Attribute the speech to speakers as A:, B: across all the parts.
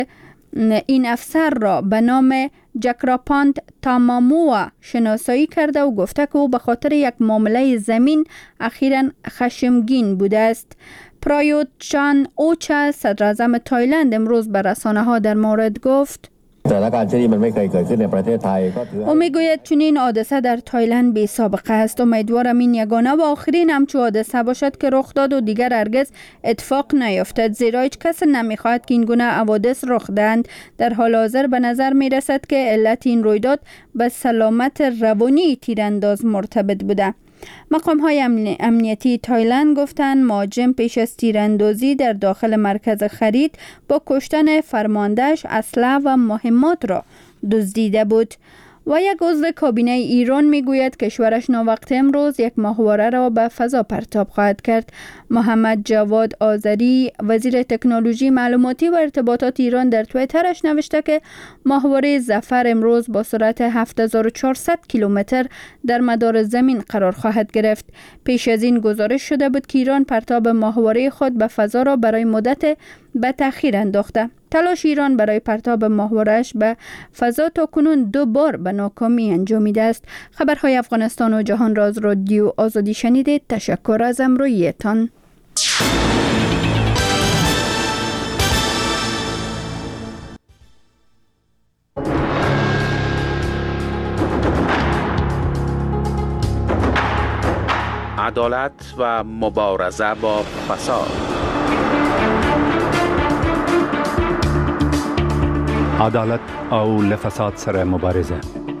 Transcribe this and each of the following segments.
A: این افسر را به نام جکراپانت تاماموا شناسایی کرده و گفته که او به خاطر یک معامله زمین اخیراً خشمگین بوده است. پرایوت چان اوچا صدر اعظم تایلند امروز به رسانه ها در مورد گفت او میگوید چون این حادثه در تایلند بی سابقه است. امیدوارم این یگانه و آخرین همچو حادثه باشد که رخ داد و دیگر هرگز اتفاق نیفتد، زیرا هیچ کس نمیخواهد که این گونه حوادث رخ دهند. در حال حاضر به نظر میرسد که علت این رویداد به سلامت روانی تیرانداز مرتبط بوده. مقام‌های امنیتی تایلند گفتند مهاجم پیش از تیراندازی در داخل مرکز خرید با کشتن فرماندهش اسلحه و مهمات را دزدیده بود. و یک عضو کابینه ایران میگوید کشورش ناوقت امروز یک ماهواره را به فضا پرتاب خواهد کرد. محمد جواد آذری وزیر تکنولوژی معلوماتی و ارتباطات ایران در توییترش نوشته که ماهواره ظفر امروز با سرعت 7400 کیلومتر در مدار زمین قرار خواهد گرفت. پیش از این گزارش شده بود که ایران پرتاب ماهواره خود به فضا را برای مدت به تأخیر انداخته. تلاش ایران برای پرتاب ماهواره‌اش به فضا تا کنون 2 بار به ناکامی انجامیده است. خبرهای افغانستان و جهان را از رادیو آزادی شنیدید. تشکر از همراهیتان.
B: عدالت و مبارزه با فساد.
C: عدالت او لفساد سره مبارزه.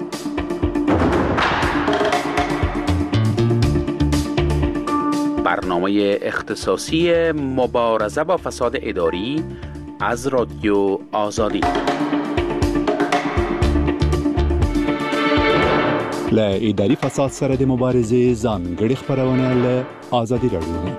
B: برنامه اختصاصی مبارزه با فساد اداری از رادیو آزادی.
C: له اداري فساد سره د مبارزې ځانګړي خبرونه له آزادي رادیو.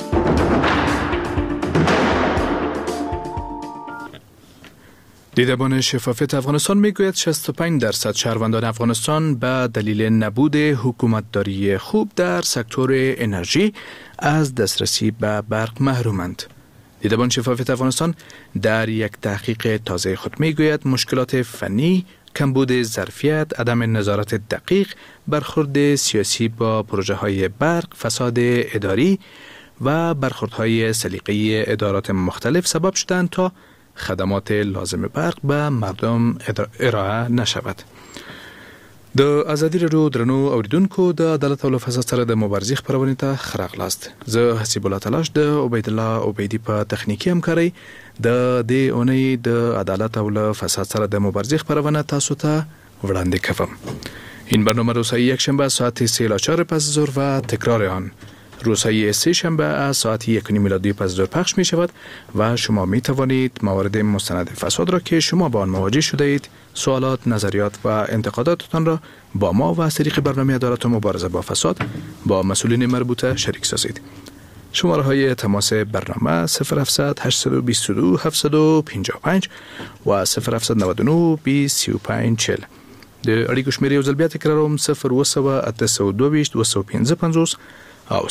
D: دیدبان شفافیت افغانستان میگوید 65% شهروندان افغانستان به دلیل نبود حکومتداری خوب در سکتور انرژی از دسترسی به برق محرومند. دیدبان شفافیت افغانستان در یک تحقیق تازه خود میگوید مشکلات فنی، کمبود ظرفیت، عدم نظارت دقیق، برخورد سیاسی با پروژه های برق، فساد اداری و برخوردهای سلیقه‌ای ادارات مختلف سبب شدند تا خدمات لازم برق به مردم ارائه نشود. د آزادی رادیو درنو اوریدونکو د عدالت او فساد سره د مبارزې خبرونه ته خراغلاست. زه حسیب الله تلاش د عبید الله عبیدی په تخنیکی همکاري د دې اونۍ د عدالت او فساد سره د مبارزې خبرونه تاسو ته وړاندې کوم. این برنامه روزهای یکشنبه ساعت 3:04 پس از ظهر و تکرار آن روزهای سه شنبه از ساعت 1:30 میلادی پس از ظهر پخش می شود و شما می توانید موارد مستند فساد را که شما با آن مواجه شده اید، سوالات، نظریات و انتقاداتتان را با ما و از طریق برنامه عدالت و مبارزه با فساد با مسئولین مربوطه شریک سازید. شماره های تماس برنامه 0700 822 755 و 0799 203540. د اړیکو شمیرې یو ځل بیا تکراروم 02822 255 او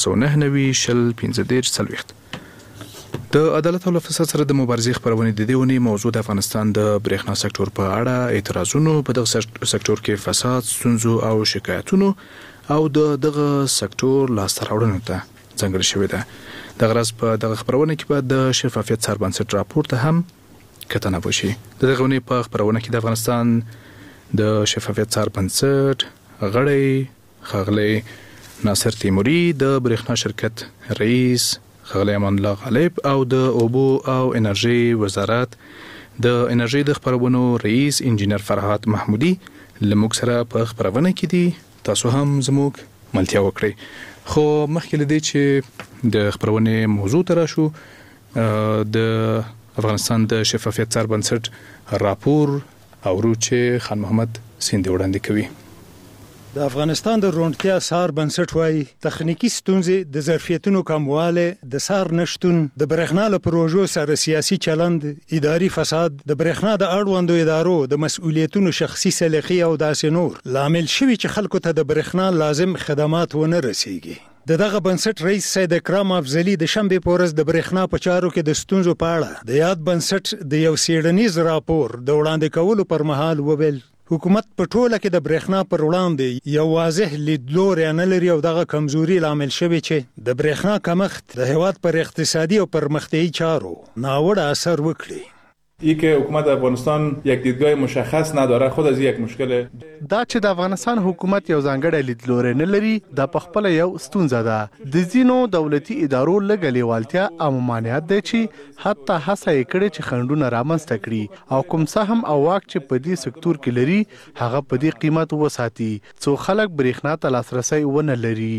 D: 01990 د عدالت او فساد سره د مبارزې خبرونه د دیونی موضوع د افغانستان د برېښنا سکتور په اړه اعتراضونو په دغه سکتور کې فساد، ستونزو او شکایتونو او دغه سکتور لاسته راوړنو ته ځانګړې شوې ده. دغه راز په دغه خبرونه کې به د شفافیت سربنسټ راپور ته هم کتنه وشي. دغه غونې په خبرونه کې د افغانستان د شفافیت سربنسټ غړی ښاغلی ناصر تیموری، د برېښنا شرکت رئیس ښاغلی امان الله غالب او د اوبو او انرژي وزارت د انرژي د خبرونو رئیس انجینر فرهاد محمودی لموږ سره په خبرونه کې دي. تاسو هم زموږ ملتیا وکړئ. خو مخکې له دې چې د خبرونې موضوع ته راشو، د افغانستان د شفافیت سربنسټ راپور اورو چې خان محمد سیندی وړاندې کوي.
E: د افغانستان د روڼتیا سار بنسټ وايي تخنیکی ستونزې، د ظرفیتونو کمواله، د سار نشټون، د برېښنا له پروژو سره سیاسي چلند، اداري فساد، د برېښنا د اړوندو ادارو د مسؤلیتونو شخصي سلیقې او داسې نور لامل شوي چې خلکو ته د برېښنا لازم خدمات ونه رسیږي. دغه بنسټ رئیس سید اکرام افضلی د شنبه په ورځ د برېښنا په چارو کې د ستونزو په اړه د یاد بنسټ د یو څېړنیز راپور د وړاندې کولو پر مهال وویل حکومت په ټوله کې د برېښنا پر وړاندې یو واضح لیدلوری نه لري او دغه کمزوري لامل شوی چې د برېښنا کمښت د هیواد پر اقتصادي او پرمختیایي چارو ناوړه اثر وکړي.
F: ای که حکومت افغانستان یک دیدگاه مشخص نداره خود از یک مشکله.
G: دا چې د افغانستان حکومت یو ځانګړی لیدلوری نه لري دا په خپل یو ستونزه ده. د ځینو دولتي ادارو لږ لیوالتیا او ممانعت دی چې حتی هڅه یې کړې چې خنډونه رامنځته کړي او کوم سهم او واک چې په دې سکتور کې لري هغه په دې قیمت وساتي څو خلک برېښنا ته لاسرسی ونه لري.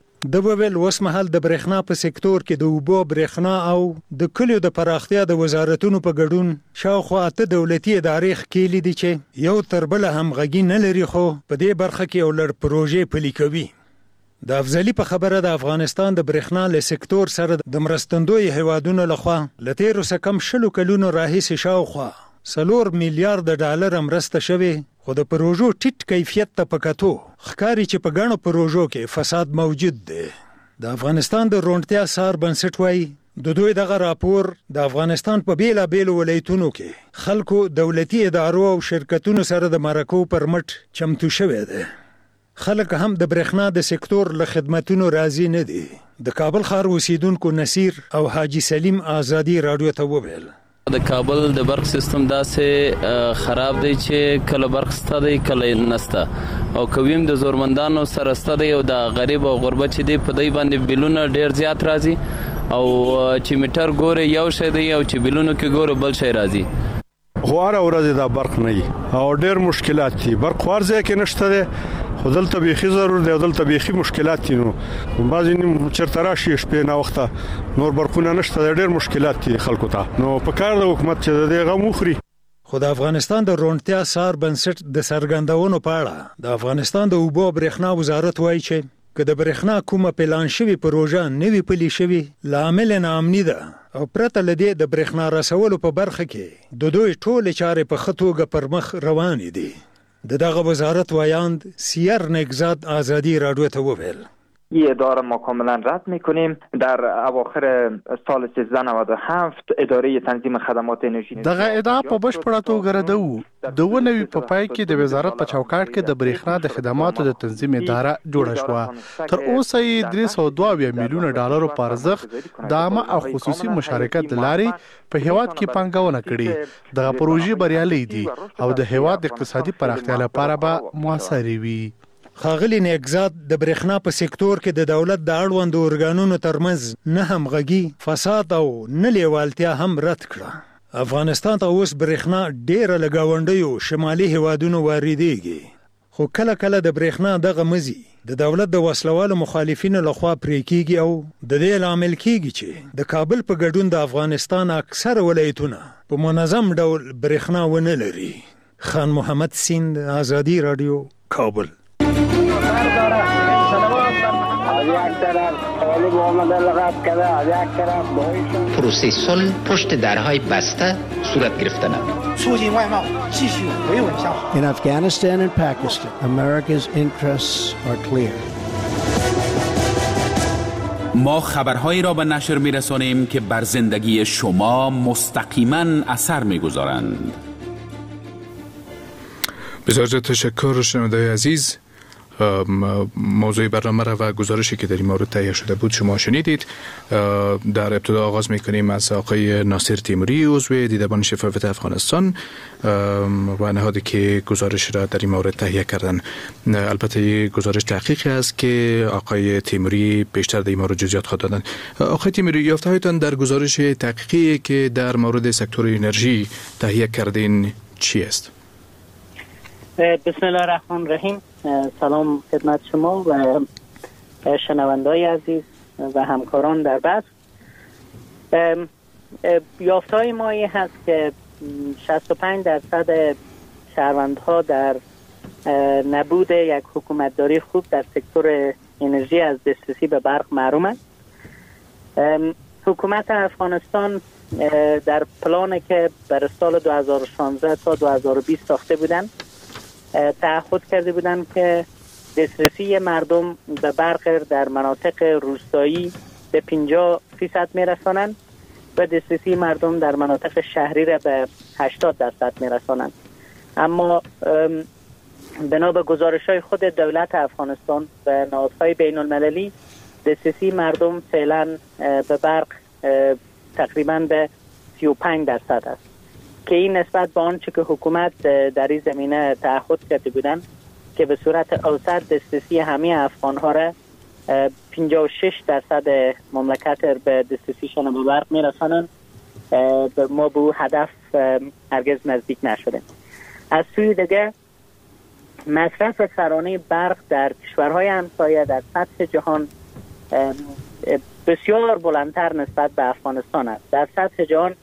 E: د ویل اوس مهال د برېښنا په سکتور کې د اوبو برېښنا او د کلیو د پراختیا د وزارتونو په ګډون شاوخوا 8 دولتي ادارې ښکېلې دي چې یو تر بله همغږي نه لري خو په دې برخه کې یو لړ پروژې پلي کوي. د افضلي په خبره د افغانستان د برېښنا له سکتور سره د مرستندوی هیوادونو لخوا له تیرو څخه کم 20 کلونو راهیسې شاوخوا 4 میلیارډ ډالر مرسته شوې خو د پروژو ټیټ کیفیت ته پکاتو ښکاري چې په ګڼو پروژو کې فساد موجود دی. د افغانستان د روڼتیا سار بنسټ وایي د دوی دغه راپور د افغانستان په بیلابیلو ولایتونو کې خلکو دولتي ادارو او شرکتونو سره د مرکو پر مټ چمتو شوی دی. خلک هم د برېښنا د سکتور له خدمتونو راضي نه دي. د کابل ښار اوسیدونکو نصیر او حاجی سلیم آزادی رادیو ته وویل
H: د کابل د برق سیستم داسې خراب دی چې کله برق ستا دی کله نسته او کویم د زورمندانو سره ستا دی او د غریب او غربت چې دی په دی باندې بیلونه ډیر زیات راځي او چې میټر ګوره یو شی دی او چې بیلونو کې ګوره بل شی راځي.
I: خو هر ورځ دا برق نه او ډیر مشکلات دي. برق ورځي کې نشته دی خو دلته بیخي ضرور دی دلته بیخي مشکلات دي. نو بعضی چرته راشي شپې نه وخته نور برقونه نشته ډیر مشکلات دي خلکو ته. نو په کار د حکومت چې دغه مخري
E: خو د افغانستان د روڼتیا سار بنسټ د سرګندونو په اړه د افغانستان د اوبو برېښنا وزارت وایي چې که د برېښنا کومه پلان شوی پروژه نوی پلي شوی لامل ناامني ده او پرته لدې د برېښنا رسولو په برخه کې د دوی ټولې چارې په ښه توګه پر مخ روانې دي. دغه وزارت وایاند سیر نگزاد آزادی رادیو ته وویل
J: این اداره ما کاملا رد میکنیم. در اواخر سال 1397 اداره تنظیم خدمات انرژی
G: دغه ادعا په بشپړه توګه ردوو. د ونوي په پای کې د وزارت په چوکاټ کې د برېښنا د خدماتو د تنظیم اداره جوړه شوه. تر اوسه یې 322 میلیونه ډالرو په ارزښت د عامه او خصوصي مشارکت لارې په هیواد کې پانګونه کړې. دغه پروژې بریالي دي او د هیواد د اقتصادي پراختیا لپاره به موثرې وي.
E: ښاغلي نګزاد د برېښنا په سکتور کې د دولت د اړوندو ارګانونو ترمنځ نه همغږي فساد او نه لیوالتیا هم رد کړه. افغانستان ته اوس برېښنا ډیره له ګاونډیو شمالي هیوادونو واردېږي خو کله کله د برېښنا دغه مزي د دولت د وسلوالو مخالفینو لخوا پرې کیږي او د دې لامل کیږي چې د کابل په ګډون د افغانستان اکثر ولایتونه په منظم ډول برېښنا ونه لري. خان محمد سیند آزادی رادیو کابل.
K: پروسه صلح پشت درهای بسته صورت گرفتن.
L: In Afghanistan and Pakistan, America's interests are clear.
B: ما خبرهایی را به نشر می‌رسانیم که بر زندگی شما مستقیما اثر می‌گذارند.
D: بسیار تشکر شنونده‌های عزیز. موضوع برنامه را و گزارشی که در این مورد تهیه شده بود شما شنیدید. در ابتدا آغاز میکنیم از آقای ناصر تیموری عضو دیدبان شفافیت افغانستان و نهادی که گزارش را در این مورد تهیه کردن. البته گزارش تحقیقی است که آقای تیموری بیشتر در این مورد جزئیات خواهد دادن. آقای تیموری، یافته‌هایتان در گزارش تحقیقی که در مورد سکتور انرژی تهیه کردین چی است؟
M: بسم الله الرحمن الرحیم. سلام خدمت شما و شنونده‌های عزیز و همکاران در بحث. یافته‌های ما این هست که 65% شهروندها در نبود یک حکومتداری خوب در سکتور انرژی از دسترسی به برق محرومند. حکومت افغانستان در پلانی که برای سال 2016 تا 2020 ساخته بودند تعهد کرده بودند که دسترسی مردم به برق در مناطق روستایی به 50% میرسانند و دسترسی مردم در مناطق شهری را به 80% میرسانند. اما بنا به گزارش‌های خود دولت افغانستان و نهادهای بین المللی، دسترسی مردم فعلا به برق تقریبا به 35% است که این نسبت به آنچه که حکومت در این زمینه تعهد کرده بودند که به صورت اوسط دسترسی همه افغان‌ها را 56% مملکت به دسترسیشان به برق میرسانند، ما به او هدف هرگز نزدیک نشدیم. از سوی دیگر مصرف سرانه برق در کشورهای همسایه در سطح جهان بسیار بلندتر نسبت به افغانستان است. در سطح جهان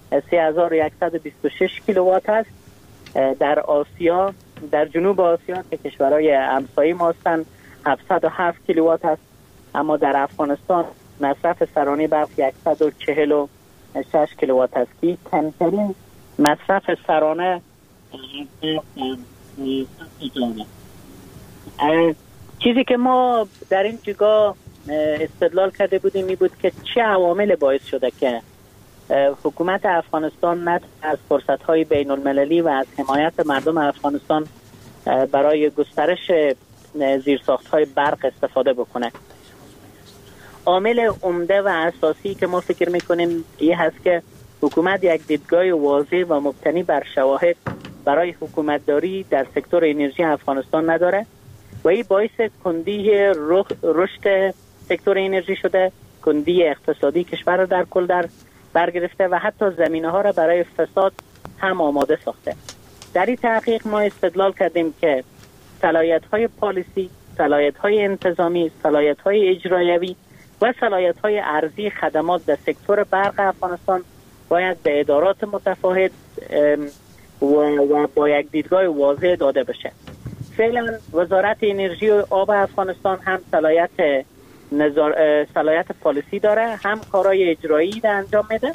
M: 3126 کیلووات است. در آسیا، در جنوب آسیا که کشورهای همسایه ما هستند 707 کیلووات است، اما در افغانستان مصرف سرانه برق 146 کیلووات است که کمترین مصرف سرانه چیزی که ما در این جگاه استدلال کرده بودیم این بود که چه عوامل باعث شده که حکومت افغانستان نه از فرصت‌های بین المللی و از حمایت مردم افغانستان برای گسترش زیرساخت‌های برق استفاده بکنه. عامل عمده و اساسی که ما فکر می‌کنیم این هست که حکومت یک دیدگاه واضح و مبتنی بر شواهد برای حکومتداری در سکتور انرژی افغانستان نداره و این باعث کندی رشد سکتور انرژی شده، کندی اقتصادی کشور را در کل در برگرفته و حتی زمینه ها را برای فساد هم آماده ساخته. در این تحقیق ما استدلال کردیم که صلاحیت های پالیسی، صلاحیت های انتظامی، صلاحیت های اجرایوی و صلاحیت های ارزی خدمات در سکتور برق افغانستان باید به ادارات متفاوت و با یک دیدگاه واضح داده بشه. فعلا وزارت انرژی و آب افغانستان هم صلاحیت پالیسی داره، هم کارهای اجرایی را انجام میده.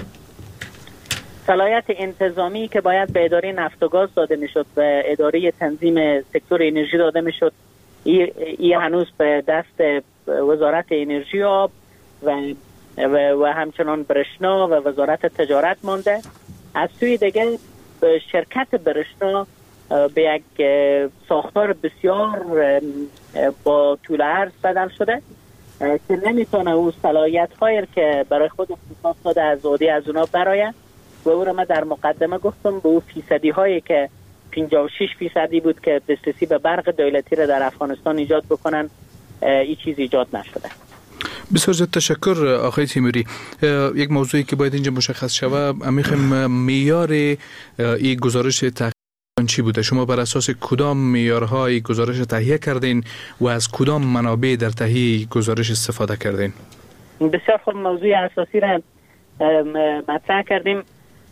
M: صلاحیت انتظامی که باید به اداره نفت و گاز داده میشد و اداره تنظیم سکتور انرژی داده میشد، این هنوز به دست وزارت انرژی و آب و همچنان برشنا و وزارت تجارت مانده. از سوی دیگر شرکت برشنا به یک ساختار بسیار با طول عرض بدل شده که نمیتونه اون صلاحیت هایی که برای خود اختصاص داده از عهده از اونا برآید و او را من در مقدمه گفتم به اون فیصدی هایی که 56% بود که دسترسی به برق دولتی را در افغانستان ایجاد بکنن این چیز ایجاد نشده.
D: بسیار زیاد تشکر آقای تیموری. یک موضوعی که باید اینجا مشخص شود، میخوایم معیار این گزارش تحقیق چی بوده؟ شما بر اساس کدام معیارهای گزارش تهیه کردین و از کدام منابع در تهیه گزارش استفاده کردین؟
M: بسیار خوب، موضوع اساسی را مطرح کردیم.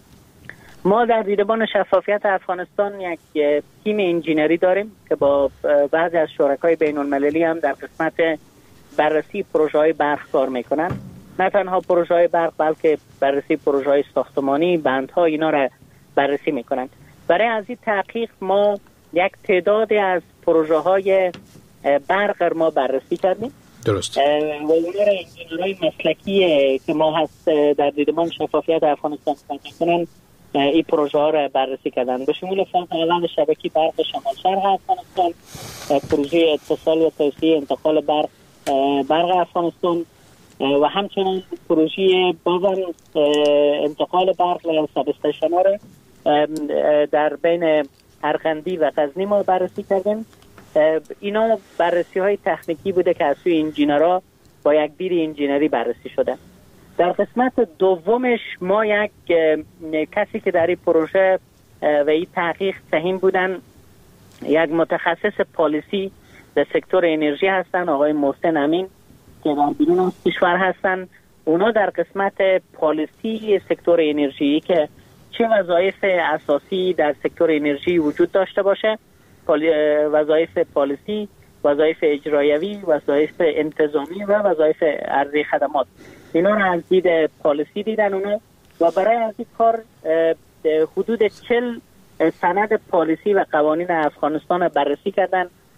M: ما در دیدبان شفافیت افغانستان یک تیم انجینری داریم که با بعضی از شرکای بین المللی هم در قسمت بررسی پروژه های برق کار میکنن. نه تنها پروژه های برق بلکه بررسی پروژه های ساختمانی، بندها، اینا را بررسی میکنن. برای از این تحقیق ما یک تعدادی از پروژه های برق ما بررسی کردیم.
D: درست.
M: و اونا را انجینرهای مسلکی که ما هست در دیدبان شفافیت افغانستان کنن این پروژه ها را بررسی کردن، به شمول فاز اول شبکه برق شمال شرق افغانستان، پروژه اتصال و توسعه انتقال برق افغانستان و همچنین پروژه بازم انتقال برق و سب استیشن ها را در بین ارغندی و غزنی ما بررسی کردیم. اینا بررسی های تکنیکی بوده که از سوی انجینرها با یک دید انجینری بررسی شده. در قسمت دومش ما یک کسی که در این پروژه و این تحقیق سهیم بودن، یک متخصص پالیسی در سکتور انرژی هستن، آقای محسن امین که در بیرون از کشور هستن. اونا در قسمت پالیسی سکتور انرژی که چه وظایف اساسی در سکتور انرژی وجود داشته باشه، وظایف پالیسی، وظایف اجرایوی، وظایف انتظامی و وظایف ارزی خدمات، اینا رو از دید پالیسی دیدن اونا و برای از این کار حدود 40 سند پالیسی و قوانین افغانستان بررسی کردن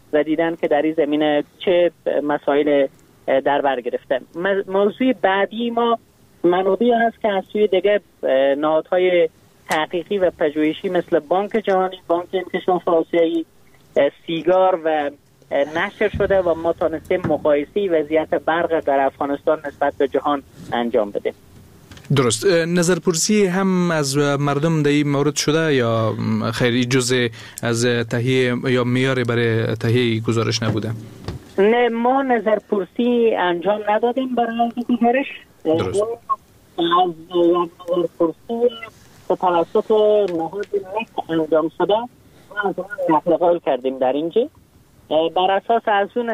M: و دیدن که در این زمینه چه مسائل در بر گرفته. موضوع بعدی ما منابعی هست که از سوی دیگه نهادهای تحقیقی و پژوهشی مثل بانک جهانی، بانک انکشاف آسیایی، سیگار و نشر شده و ما تانستیم مقایسه وضعیت برق در افغانستان نسبت به جهان انجام بدیم.
D: درست. نظرپرسی هم از مردم در این مورد شده یا خیلی جزء از تهیه یا معیار برای تهیه گزارش نبوده؟
M: نه، ما نظرپرسی انجام ندادیم برای گزارش.
D: درست.
M: از نظرپرسی که توسط نهاد مک انجام شده ما از اون نقل قول کردیم در اینجا. بر اساس از اون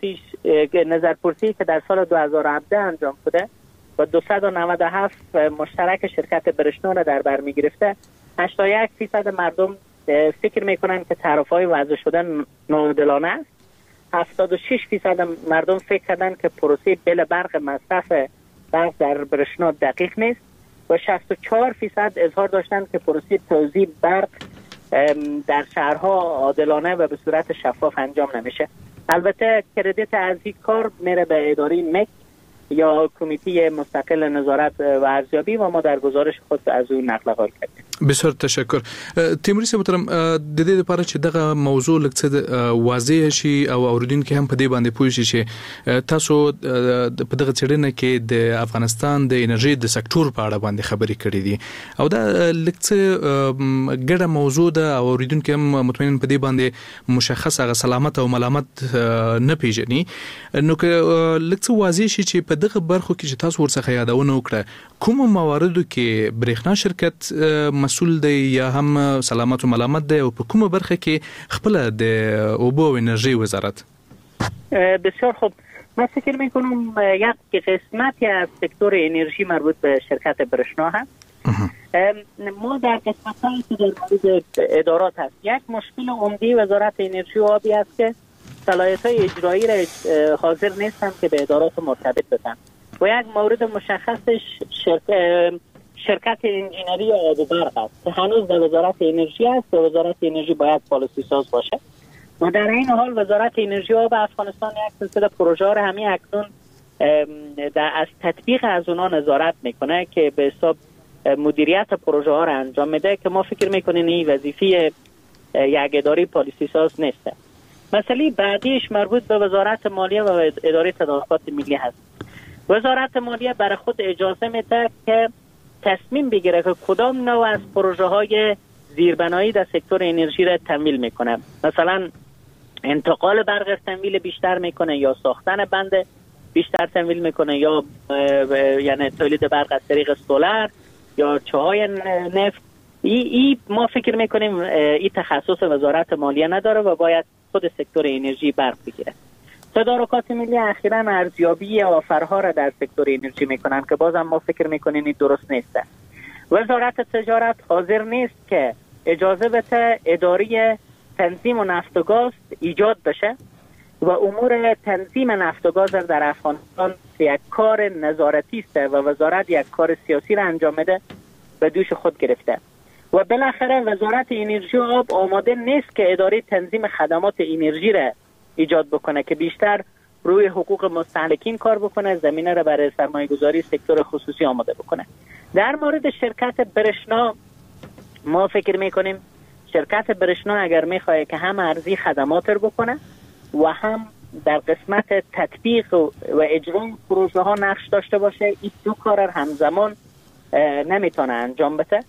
M: نظرپرسی که در سال 2017 انجام شده و 297 مشترک شرکت برشنا را در بر می گرفته، 81% مردم فکر میکنن که تعرفه‌های وضع شده ناعادلانه است. 76% مردم فکر کردن که پروسه بل برق مصرف برق در برشنا دقیق نیست و 64% اظهار داشتن که پروسه توزیع برق در شهرها عادلانه و به صورت شفاف انجام نمیشه. البته کردیت از این کار میره به اداره مک یا کمیته مستقل نظارت و ارزیابی و ما در گزارش خود از اون نقل قول کردیم.
D: بسیار تشکر. تیموری محترم، د دې لپاره چې دغه موضوع لکه واضح شي او اوریدونکو هم په دې باندې پوه شي چې تاسو په دغه څېړنه کې د افغانستان د انرژي د سکتور په اړه باندې خبرې کړې دي او دا لکه ګډه موضوع ده او اوریدونکو هم مطمئن په دې باندې مشخص هغه سلامت او ملامت نه پیژني، نو که لکه واضح شي چې په دغه برخو کې چې تاسو ورڅخه یادونه وکړه کوم مواردو کې برېښنا شرکت مسئول دی یا هم سلامت و ملامت دی او په کومه برخه کې خپل د اوبو او انرژي وزارت؟
M: بسیار خوب. من فکر میکنم یک قسمتی از سکتور انرژی مربوط به شرکت برشنا هست. ما در قسمت‌هایی که در مورد ادارات هست، یک مشکل عمده وزارت انرژی و آبی است که صلاحیت‌های اجرایی را حاضر نیستند که به ادارات مرتبط بدن و یک مورد مشخصش شرکت انجینری آب و برق است که هنوز در وزارت انرژی است و وزارت انرژی باید پالیسی ساز باشه و در این حال وزارت انرژی آب افغانستان یک سلسله پروژه را همین اکنون از تطبیق از اونا نظارت میکنه که به حساب مدیریت پروژه ها را انجام میده که ما فکر میکنیم این وظیفه یک اداره پالیسی ساز نیست. مسئله بعدیش مربوط به وزارت مالیه و اداره تدارکات ملی هست. وزارت مالیه برای خود اجازه میده که تصمیم بگیره که کدام نوع از پروژه های زیربنایی در سکتور انرژی را تمویل میکنه. مثلا انتقال برق تمویل بیشتر میکنه یا ساختن بند بیشتر تمویل میکنه یا یعنی تولید برق از طریق سولر یا چاهای نفت. ما فکر میکنیم این تخصص وزارت مالیه نداره و باید خود سکتور انرژی برق بگیره. تدارکات ملی اخیراً ارزیابی آفرها را در سکتور انرژی میکنن که بازم ما فکر میکنیم این درست نیست. وزارت تجارت حاضر نیست که اجازه بده اداره تنظیم نفت و گاز ایجاد بشه و امور تنظیم نفت و گاز در افغانستان یک کار نظارتی است و وزارت یک کار سیاسی را انجام میده به دوش خود گرفته. و بالاخره وزارت انرژی و آب آماده نیست که اداره تنظیم خدمات انرژی را ایجاد بکنه که بیشتر روی حقوق مستهلکین کار بکنه، زمینه را برای سرمایه‌گذاری سکتور خصوصی آماده بکنه. در مورد شرکت برشنا ما فکر میکنیم شرکت برشنا اگر میخواد که هم ارزی خدمات رو بکنه و هم در قسمت تطبیق و اجرای پروژه ها نقش داشته باشه، این دو کار همزمان نمیتونه انجام بده.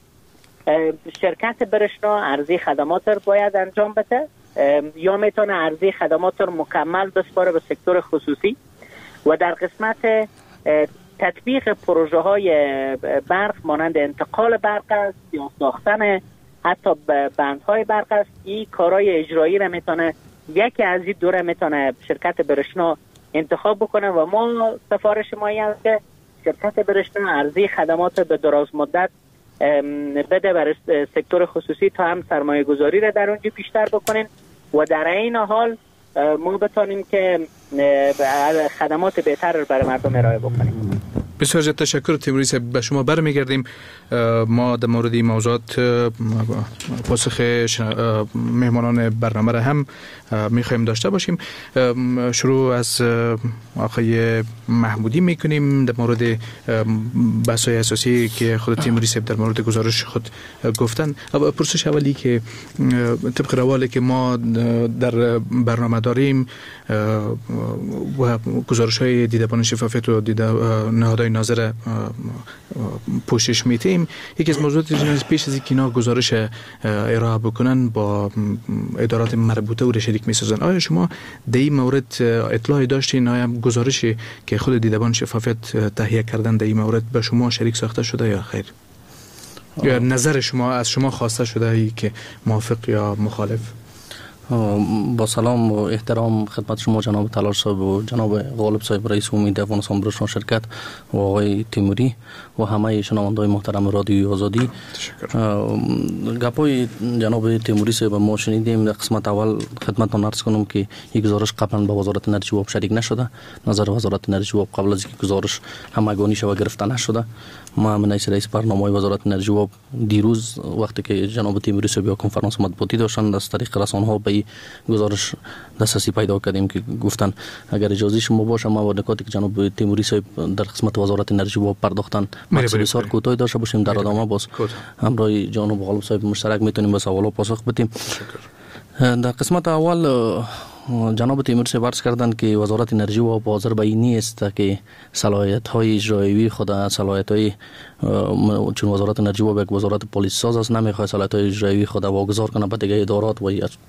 M: شرکت برشنا ارزی خدمات رو باید انجام بده یا میتونه ارزی خدمات رو مکمل بسپاره به سکتور خصوصی و در قسمت تطبیق پروژه های برق مانند انتقال برق است یا ساختن حتی بندهای برق است، این کارهای اجرایی را میتونه یکی از این دو را میتونه شرکت برشنا انتخاب بکنه و ما سفارش ما است که شرکت برشنا ارزی خدمات به دراز مدت بده برای سکتور خصوصی تا هم سرمایه گذاری را در اونجا بیشتر بکنین و در این حال ما بتانیم که خدمات بهتر رو برای مردم ارائه بکنیم.
D: بسیار زیاد تشکر تیموری صاحب. به شما برمیگردیم. ما در مورد این موضوعات پاسخ مهمانان برنامه را هم میخوایم داشته باشیم. شروع از آقای محمودی میکنیم در مورد بحث‌های اساسی که خود تیموری صاحب در مورد گزارش خود گفتن. پرسش اولی که طبق روالی که ما در برنامه داریم و گزارش‌های دیدبان شفافیت و نهادهای ناظر پوشش میتیم، یکی از موضوعات پیش از اینکه اینا گزارش ارائه بکنن با ادارات مربوطه و شریک میسازن، آیا شما در این مورد اطلاعی داشتین؟ آیا گزارشی که خود دیدبان شفافیت تهیه کردن در این مورد به شما شریک ساخته شده یا خیر؟ یا نظر شما از شما خواسته شده ای که موافق یا مخالف؟
N: با سلام و احترام خدمت شما جناب تلال صاحب و جناب غالب صاحب رئیس امید افغانستان برشان شرکت و آقای تیموری و همه شنونده‌های محترم رادیوی آزادی. گپای جناب تیموری صاحب ما شنیدیم. در قسمت اول خدمتتون عرض کنم که یک گزارش قبلا با وزارت انرژی و آب شریک نشده. نظر وزارت انرژی و آب قبل از اینکه گزارش همگانی شود گرفته نشده. ما من رئیس برنامه وزارت انرژی و آب دیروز وقتی که جناب تیموری صاحب یا کنفرانس مطبوعاتی داشتن از طریق رسانه‌ها به گزارش دسترسی پیدا کردیم که گفتن اگر اجازه شما باشه ما با نکاتی که جناب تیموری صاحب در قسمت وزارت انرژی و آب پرداختن بسیار کوتاه داشته باشیم، در ادامه باز همراه جناب غالب صاحب مشترک میتونیم به سوالات پاسخ بدیم. در قسمت اول جناب تیموری صاحب عرض کردند که وزارت انرژی و آب حاضر به این نیست که صلاحیت‌های اجرایی خود صلاحیت‌های چون وزارت انرژی و آب یک وزارت پلیس ساز است نمی‌خواد صلاحیت‌های اجرایی خود واگذار کنه به دیگر ادارات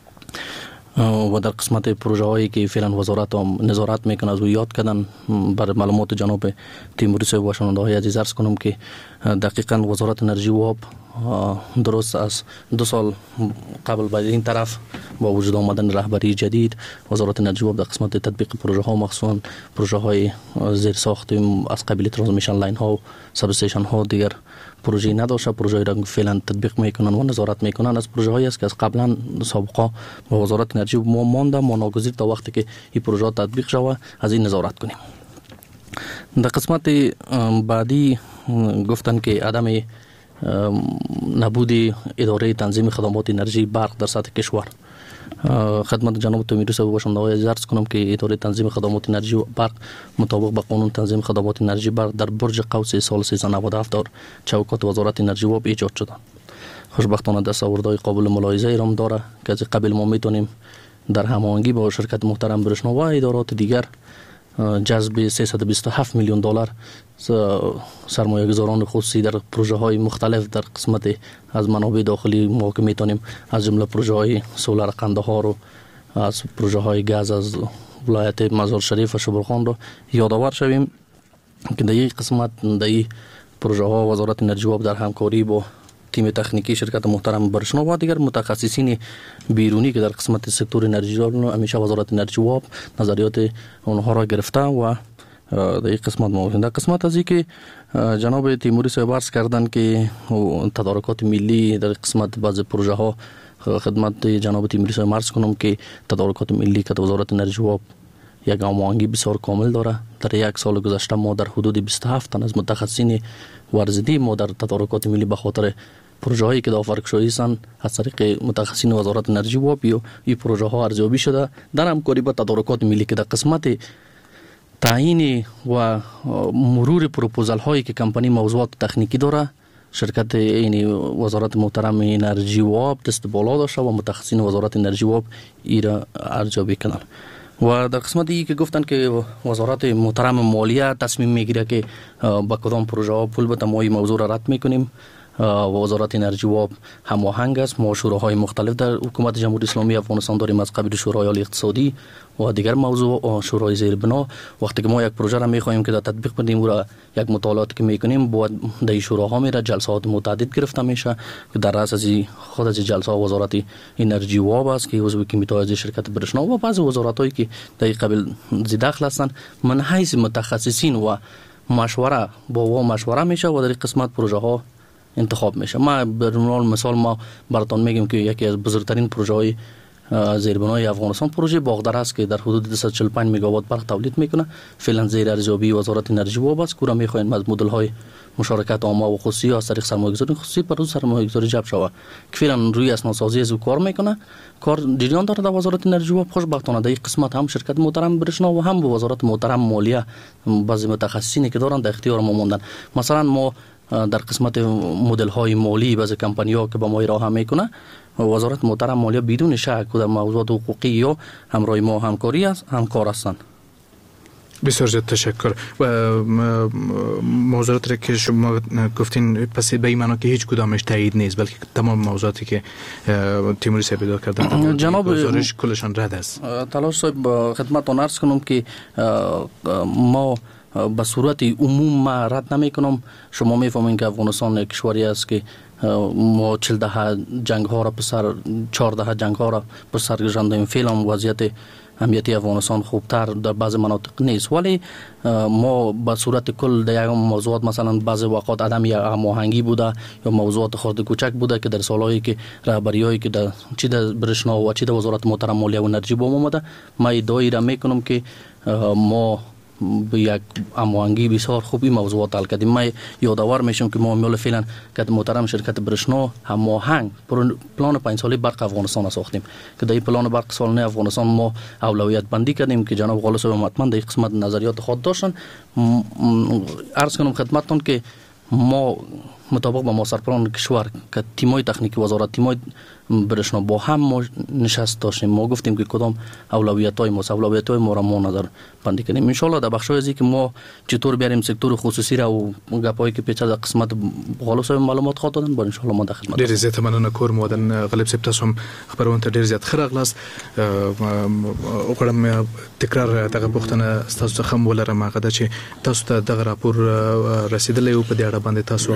N: و در قسمت پروژه هایی که فعلا وزارت هم نظارت میکنه از او یاد کردن. بر معلومات جناب تیموری صاحب و شنونده های عزیز عرض کنم که دقیقاً وزارت انرژی و آب درست از 2 سال قبل به این طرف با وجود آمدن رهبری جدید وزارت انرژی و آب در قسمت تطبیق پروژه ها مخصوصا پروژه های زیر ساخت از قبیل ترانسمیشن لاین ها و سب استیشن ها دیگر پروژه نداشته. پروژه را فعلا تطبیق میکنن و نظارت میکنن. از پروژه هایی است که از قبلا سابقه با وزارت انرژی ما مانده، ما ناگزیر تا وقتی که این پروژه تطبیق شود از این نظارت کنیم. در قسمت بعدی گفتن که عدم نبود اداره تنظیم خدمات انرژی برق در سطح کشور. خدمت جناب تیموری صاحب و شنوندگان عرض کنم که اداره تنظیم خدمات انرژی برق مطابق با قانون تنظیم خدمات انرژی برق در برج قوس سال 1397 در چوکات وزارت انرژی و آب ایجاد شده. خوشبختانه دستاوردهای قابل ملاحظه ایران داره که از قبل ما میتونیم در هماهنگی با شرکت محترم برشنا و ادارات دیگر جذب 327 میلیون دلار سرمایه‌گذاران خصوصی در پروژه های مختلف در قسمت از منابع داخلی ما که میتونیم از جمله پروژه های سولار قندهار و از پروژه های گاز از ولایت مزار شریف و شبرخان رو یادآور شویم که در این قسمت در این پروژه ها وزارت انرژی و آب در همکاری با تیم تکنیکی شرکت محترم برشنا و دیگر متخصصین بیرونی که در قسمت سکتور انرژی دارن همیشه وزارت انرژی و آب نظریات اونها را گرفته و در این قسمت موافقم. در قسمت از اینکه جناب تیموری صاحب عرض کردن که تدارکات ملی در قسمت بعض پروژه ها خدمت جناب تیموری صاحب عرض کنم که تدارکات ملی که وزارت انرژی و آب یک هماهنگی بسیار کامل داره. در یک سال گذشته ما در حدود 27 تن از متخصصین ورزیدی ما در تدارکات ملی به خاطر پروژه هایی که دافرک شده‌اند از طریق متخصصین وزارت انرژی و آب این پروژه ها ارزیابی شده در همکاری با تدارکات ملی که در قسمت تعیین و مرور پروپوزال هایی که کمپانی موضوعات تکنیکی داره شرکت این وزارت محترم انرژی و آب دست بالا داشته و متخصصین وزارت انرژی و آب ایرا ارزیابی کردن. و در قسمت ای که گفتن که وزارت محترم مالیه تصمیم میگیره که با کدام پروژه ها پول بده، ما این موضوع را رد میکنیم و وزارت انرژی و آب هماهنگ است. ما شوراهای مختلف در حکومت جمهوری اسلامی افغانستان داریم از قبیل شورای عالی اقتصادی و دیگر موضوع شورای زیربنا. وقتی که ما یک پروژه را میخواهیم که در تطبیق بدیم و یک مطالعاتی که میکنیم باید در شوراها میره جلسات متعدد گرفته میشه که در رأس از خود از جلسه وزارت انرژی و آب است که عضو کمیته از شرکت برشنا و بعض وزارتایی که در قبل داخل هستند من حیث متخصصین و مشوره با مشوره میشه و در قسمت پروژه ها انتخاب میشه. ما به عنوان مثال ما براتون میگیم که یکی از بزرگترین پروژه های زیربنای افغانستان پروژه باغدر است که در حدود 245 مگاوات برق تولید میکنه. فعلا زیر ارزیابی وزارت انرژی و است که میخواین از مدل های مشارکت عامه و خصوصی از طریق سرمایه‌گذاری خصوصی پر سرمایه‌گذاری جلب شود که فعلا روی اسنادسازی از کار میکنه. کار جریان داره در وزارت انرژی و خوشبختانه در این قسمت هم شرکت محترم برشنا و هم وزارت محترم مالیه بعضی متخصصینی که دارن در اختیار ما موندن. مثلا ما در قسمت مدل های مالی بعضی کمپانی ها که با ما ارائه میکنه وزارت محترم مالیه بدون شک در موضوعات حقوقی یا همراه ما همکار هستند.
D: بسیار زیاد تشکر. و موضوعاتی که شما گفتین پس به این معنا که هیچ کدامش تایید نیست بلکه تمام موضوعاتی که تیموری صاحب ادعا کردن جناب گزارش کلشان رد است.
N: تلاش صاحب خدمتتون عرض کنم که ما به صورت عموم رد نمی کنم. شما میفهمین که افغانستان یک کشوری است که ما 14 جنگ ها را پسر 14 جنگ ها را پسر گذراندیم. فعلا وضعیت امنیتی افغانستان خوبتر در بعض مناطق نیست ولی ما به صورت کل در یک موضوعات مثلا بعض وقات عدم هماهنگی بوده یا موضوعات خرد کوچک بوده که در سالهایی که رهبریایی که در چی در برشنا و چی در وزارت محترم مالیه و انرژی با ما اومده ما ادعایی را میکنم که ما به یک هماهنگی بسیار خوب این موضوعات حل کردیم. ما یادآور میشم که ما میول فعلا که محترم شرکت برشنا هماهنگ پلان 5 ساله برق افغانستان ساختیم که در این پلان برق سالانه افغانستان ما اولویت بندی کردیم که جناب غالب صاحب حتما در قسمت نظریات خود داشتن. عرض کنم خدمتتون که ما مطابق با ماستر پلان کشور که تیمای تکنیکی وزارت تیمای برشنا با هم نشست داشتیم. ما گفتیم که کدام اولویت‌های ما را ما نظر بندی کنیم. ان شاء الله در بخشای ازی که ما چطور بیاریم سکتور خصوصی را و گپایی که پیچیده قسمت غالب صاحب معلومات خواهد دادن با ان شاء الله ما در خدمت.
D: ډیر زیات مننه کور مودن غالب صاحب تاسو هم خبرونه ډیر زیات خراغلاست. وکړم تکرار دغه پوښتنه تاسو څخه ولرم هغه د چې تاسو ته دغه راپور رسیدلی او په دې اړه باندې تاسو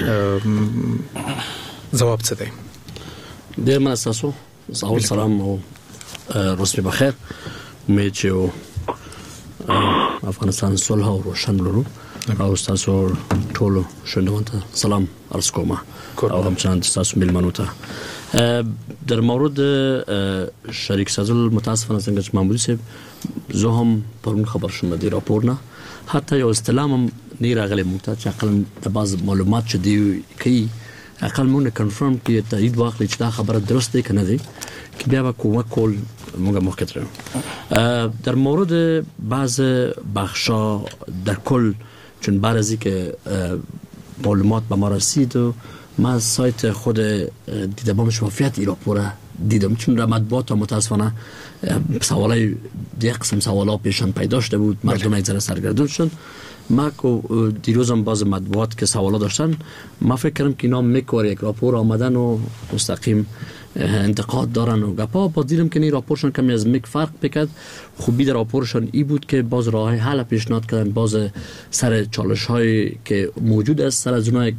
D: جواب څه دی؟
O: ډیر مننه تاسو. سلام او روز بخیر. امید چې افغانستان صلح او روشن لرو او تاسو ټول شنوونکو ته سلام عرض کوم او همچنان تاسو میلمنو ته در مورد شریک سازل متاسفانه څنګه چې محمود صاحب زه هم پرون خبر شوم د راپور نه حتی یو استلام هم نه راغلی مونږ چې اقل د باز معلومات چې دی کوي اقل مونږ کنفرم کړي تایید واخلي چې دا خبره درسته کنه دی که بیا با کمک کول مونږ مخکې ترو. در مورد بعض بخشا در کل چون بعد از اینکه معلومات به ما رسید و ما از سایت خود دیدبان شفافیت این راپور دیدم چون در مطبوعات متاسفانه سوالای یک قسم سوالا پیشان پیدا شده بود مردم یک ذره سرگردون شدن. ما دیروزم باز مطبوعات که سوالا داشتن ما فکر کردم که اینا میکوره یک راپور آمدن و مستقیم انتقاد دارن و گپا با دیدم که این راپورشون کمی از میک فرق بکرد. خوبی در راپورشون ای بود که باز راه حل پیشنهاد کردن باز سر چالش هایی که موجود است سر از اونها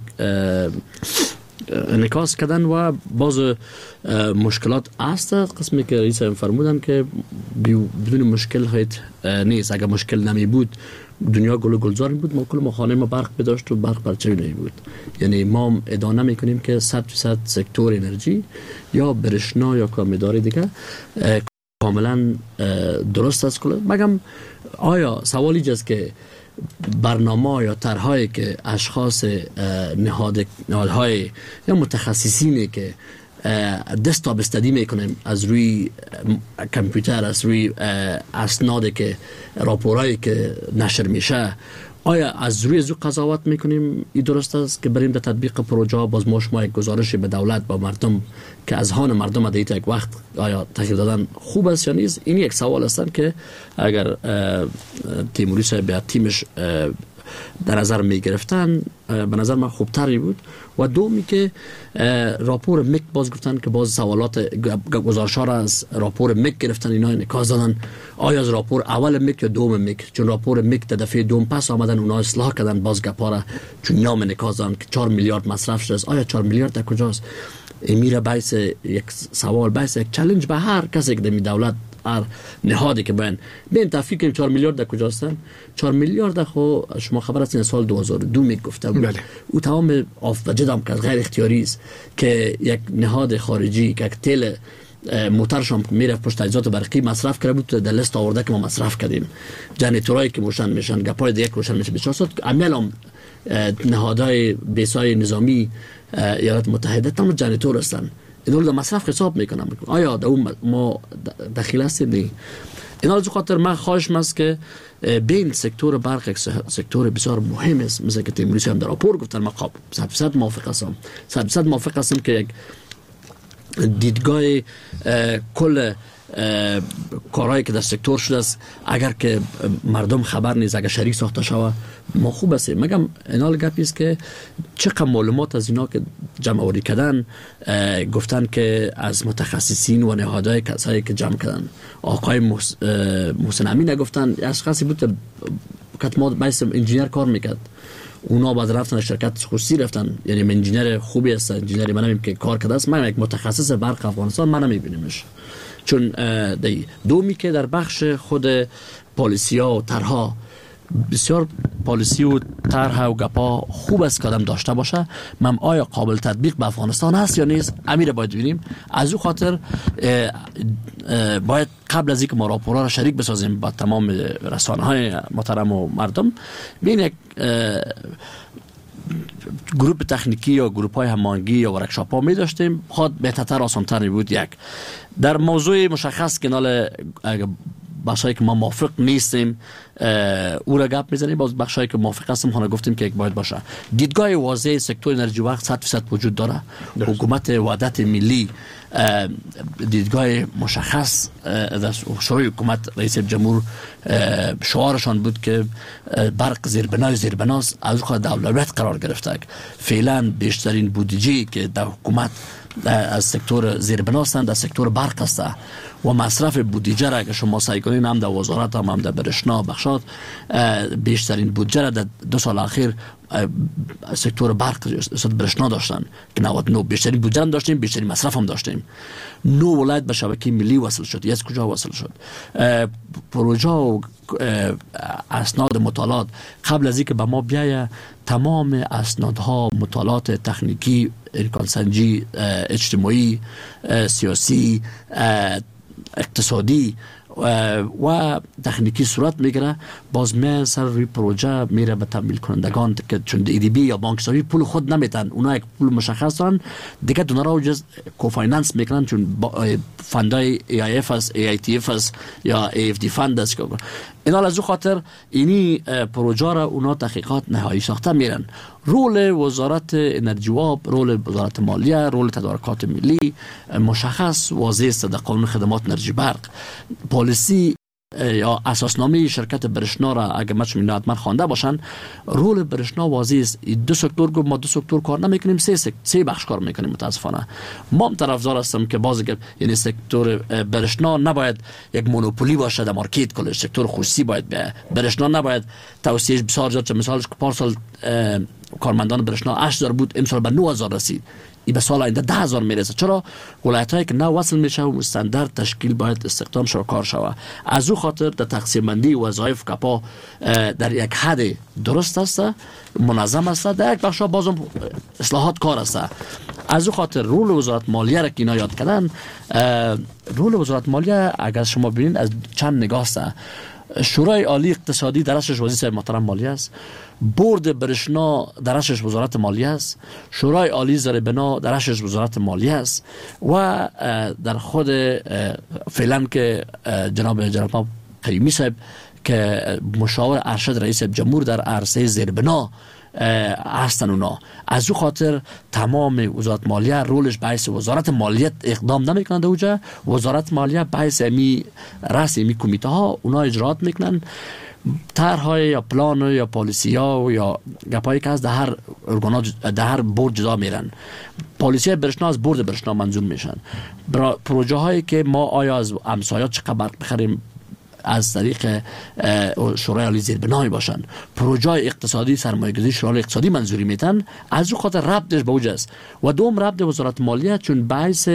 O: انعکاس کردن و باز مشکلات است قسمی که رئیس فرمودن که بدون مشکل هیچ نیست. اگر مشکل نمی بود دنیا گل و گلزار بود ما کل ما خانه ما برق بداشت و برق پرچوی نمی بود. یعنی ما ادعا نمی کنیم که 100% سکتور انرژی یا برشنا یا کارمداری دیگه کاملا درست است کلا. مگم آیا سوالی جست که برنامه یا طرحهایی که اشخاص نهادهای یا متخصصینی که دسکتاپ استادی میکنیم از روی کامپیوتر از روی اسنادی که راپورایی که نشر میشه آیا از روی زو قضاوت میکنیم این درست است که بریم در تطبیق پروژه باز ما شما یک گزارش به دولت با مردم که از هان مردم دیت یک وقت آیا تغییر دادن خوب است یا نیست؟ این یک سوال است که اگر تیموری صاحب یا تیمش در نظر می گرفتن به نظر من خوبتری بود. و دومی که راپور مک باز گفتن که باز سوالات گزارش‌ها را از راپور مک گرفتن اینا انعکاس دادن آیا از راپور اول مک یا دوم مک چون راپور مک در دفعه دوم پس آمدن اونا اصلاح کردن باز گپا را چون نام انعکاس دادن که 4 میلیارد مصرف شده آیا 4 میلیارد در کجاست؟ میره باعث یک سوال باعث یک چالش به هر کسی که در دولت هر نهادی که بین تفکیک کنیم 4 میلیارد در کجا هستن؟ 4 میلیارد خو شما خبر هستین سال 2002 میگفته بود او تمام آف وجد هم که غیر اختیاری است که یک نهاد خارجی که یک تل موترشون میره پشت تجهیزات برقی مصرف کرده بود در لیست آورده که ما مصرف کردیم. جنراتورایی که روشن میشن، گپای دیگه روشن میشه 24 ساعت. عملا نهادهای بیسای نظامی ایالات متحده تمام جنراتور هستن، اینا رو مصرف حساب میکنن. آیا در اون ما دخیل هستیم؟ نه. اینا از خاطر من خواهشم است که بین سکتور برق یک سکتور بسیار مهم است، مثل که تیموریسی هم در راپور گفتن. من 100% موافق هستم، 100% موافق هستم که یک دیدگاه کل کارهایی که در سکتور شده است اگر که مردم خبر نیست، اگر شریک ساخته شود ما خوب است. مگم اینا گپی است که چقدر معلومات از اینا که جمع آوری کردن گفتن که از متخصصین و نهادهای کسایی که جمع کردن. آقای محسن امین نگفتن اشخاصی بود که ما باید انجینیر کار میکرد، اونا بعد رفتن شرکت خصوصی رفتن. یعنی من انجینیر خوبی است، انجینری من نمیم که کار کرده است. من یک متخصص برق افغانستان من نمیبینیمش. چون دومی که در بخش خود پالیسی ها و طرحها بسیار پالیسی و طرح و گپا خوب است که آدم داشته باشه، من آیا قابل تطبیق به افغانستان هست یا نیست امیر باید ببینیم. از او خاطر باید قبل از اینکه ما راپورها را شریک بسازیم با تمام رسانه های محترم و مردم، بین یک گروپ تکنیکی یا گروپ های هماهنگی یا ورکشاپ ها می داشتیم، خود بهتر آسانتر می بود. یک در موضوع مشخص که نال بخشایی که ما موافق نیستیم او را گپ میزنیم، باز بخشایی که موافق هستیم خانه گفتیم که یک باید باشه. دیدگاه واضح سکتور انرژی وقت 100% وجود داره. حکومت وحدت ملی دیدگاه مشخص در شورای حکومت رئیس جمهور شعارشان بود که برق زیربناست، از خود دولت قرار گرفته. فعلا بیشترین بودجه که در حکومت از سکتور زیربناستند در سکتور برق است و مصرف بودجه را که شما سعی کنین هم در وزارت هم در برشنا بخشات بیشترین بودجه را در 2 سال اخیر سکتور برق برشنا داشتن که 99 بیشترین بودجه هم داشتیم، بیشترین مصرف هم داشتیم. 9 ولایت به شبکه ملی وصل شد. از کجا وصل شد؟ پروژه و اسناد مطالعات قبل از اینکه به ما بیایه تمام اسنادها مطالعات تکنیکی امکانسنجی اجتماعی سیاسی اقتصادی و تکنیکی صورت میگیره، باز من سر روی پروژه میره به تمویل کنندگان که چون ایدیبی یا بانک سازی پول خود نمیتن، اونا یک پول مشخص دارن دیگه، دونرها و جز کوفایننس میکنن چون فندای AIF است، AITF است یا AFD فند است. اینا از او خاطر اینی پروژه را اونا تحقیقات نهایی ساخته میرن. رول وزارت انرژی و آب، رول وزارت مالیه، رول تدارکات ملی مشخص واضح است در قانون خدمات انرژی برق. پالیسی یا اساسنامه شرکت برشنا را اگه مچ مینا حتما خوانده باشن، رول برشنا واضح است. 2 سکتور گفت ما 2 سکتور کار نمیکنیم، 3 بخش کار میکنیم. متاسفانه ما هم طرفدار هستم که یعنی سکتور برشنا نباید یک مونوپولی باشه در مارکت کل، سکتور خصوصی باید به برشنا نباید توسعهش بسیار زیاد. مثالش که پارسال کارمندان برشنا 8000 بود، امسال به 9000 رسید، این به سال آینده 10000 میرسه. چرا؟ ولایت هایی که نه وصل میشه و مستندر تشکیل باید استخدام شو کار شوه. از او خاطر در تقسیم بندی وظایف کپا در یک حد درست است، منظم است، در یک بخش بازم اصلاحات کار است. از او خاطر رول وزارت مالیه را که اینا یاد کردن، رول وزارت مالیه اگر شما ببینید از چند نگاه است. شورای عالی اقتصادی درشش وزیر محترم مالیه است، بورد برشنا درشش وزارت مالیه است، شورای عالی زیربنا درشش وزارت مالیه است و در خود فعلا که جناب کریمی صاحب که مشاور ارشد رئیس جمهور در عرصه زیربنا هستن اونا. از او خاطر تمام وزارت مالیه رولش بحث وزارت مالیت اقدام نمیکنند، اوجا وزارت مالیه بحث رأس کمیته ها اونا اجرات میکنن، طرح‌های یا پلان یا پالیسی ها یا گپایی که از در هر بورد جدا میرن. پالیسی برشنا از بورد برشنا منظور میشن. پروژه هایی که ما آیا از همسایه‌ها چقدر برق بخریم از طریق شورای عالی زیربنایی باشن، پروژه اقتصادی سرمایه‌گذاری شورای اقتصادی منظوری میتن. از او خاطر ربطش به اوج است و دوم ربط وزارت مالیه چون باعث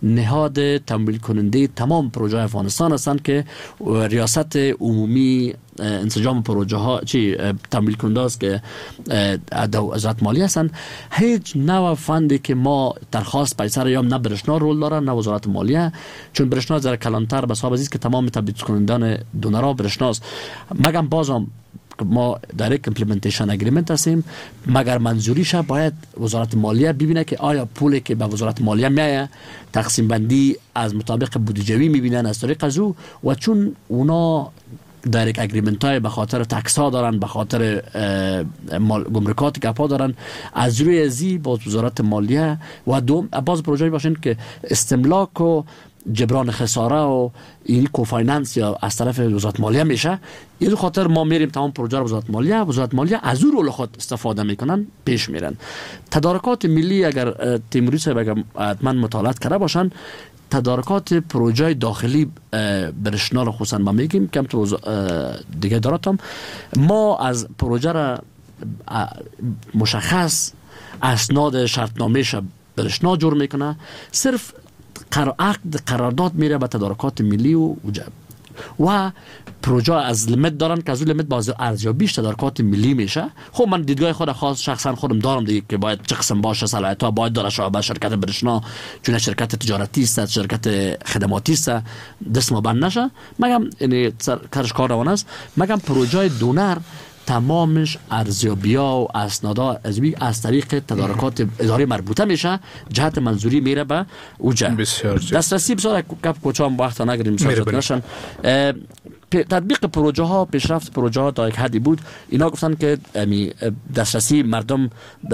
O: نهاد تمویل کننده تمام پروژه افغانستان هستند که ریاست عمومی انسجام پروژه ها تمویل کننده است که وزارت مالیه هستند، هیچ نوع فندی که ما درخواست پیسر یا نه برشنا رول داره نه وزارت مالیه، چون برشنا ذره کلانتر به حساب است که تمام تبدیل کنندگان دونرها برشناست. مگم بازم ما دایرکت ایمپلمنتیشن اگریمنت هستیم، مگر منظوریش باید وزارت مالیه ببینه که آیا پولی که به وزارت مالیه میایه تقسیم بندی از مطابق بودجوی میبینن از طریق از او، و چون اونا دایرکت اگریمنت های به خاطر تکس ها دارن، به خاطر گمرکات گپا دارن، از روی ازی با وزارت مالیه و دوم باز پروژه باشین که استملاک و جبران خساره و این کوفایننس یا از طرف وزارت مالیه میشه. این خاطر ما میریم تمام پروژه رو وزارت مالیه از اون رول خود استفاده میکنن پیش میرن. تدارکات ملی اگر تیموری صاحب اگر حتما مطالعات کرده باشن، تدارکات پروژه داخلی برشنا رو خصوصا ما میگیم کم تو دیگه داراتم، ما از پروژه را مشخص اسناد شرطنامه‌اش برشنا جور میکنه، صرف عقد قرارداد میره به تدارکات ملی و پروژه از لیمیت دارن که از اون لیمیت باز ارزیابیش تدارکات ملی میشه. خب من دیدگاه خود خاص شخصا خودم دارم دیگه که باید چه قسم باشه، صلاحیت‌ها باید داره شعبه شرکت برشنا چون شرکت تجارتی است، شرکت خدماتی است، دست ما بند نشه. مگم یعنی کارش کار روان است، مگم پروژه دونر تمامش ارزیابی‌ها و اسنادها از طریق تدارکات اداره مربوطه میشه، جهت منظوری میره به اوجه. دسترسی بسیار کپ کوچام وقت نگیریم سازت نشن. تطبیق پروژه ها، پیشرفت پروژه ها تا یک حدی بود. اینا گفتن که دسترسی مردم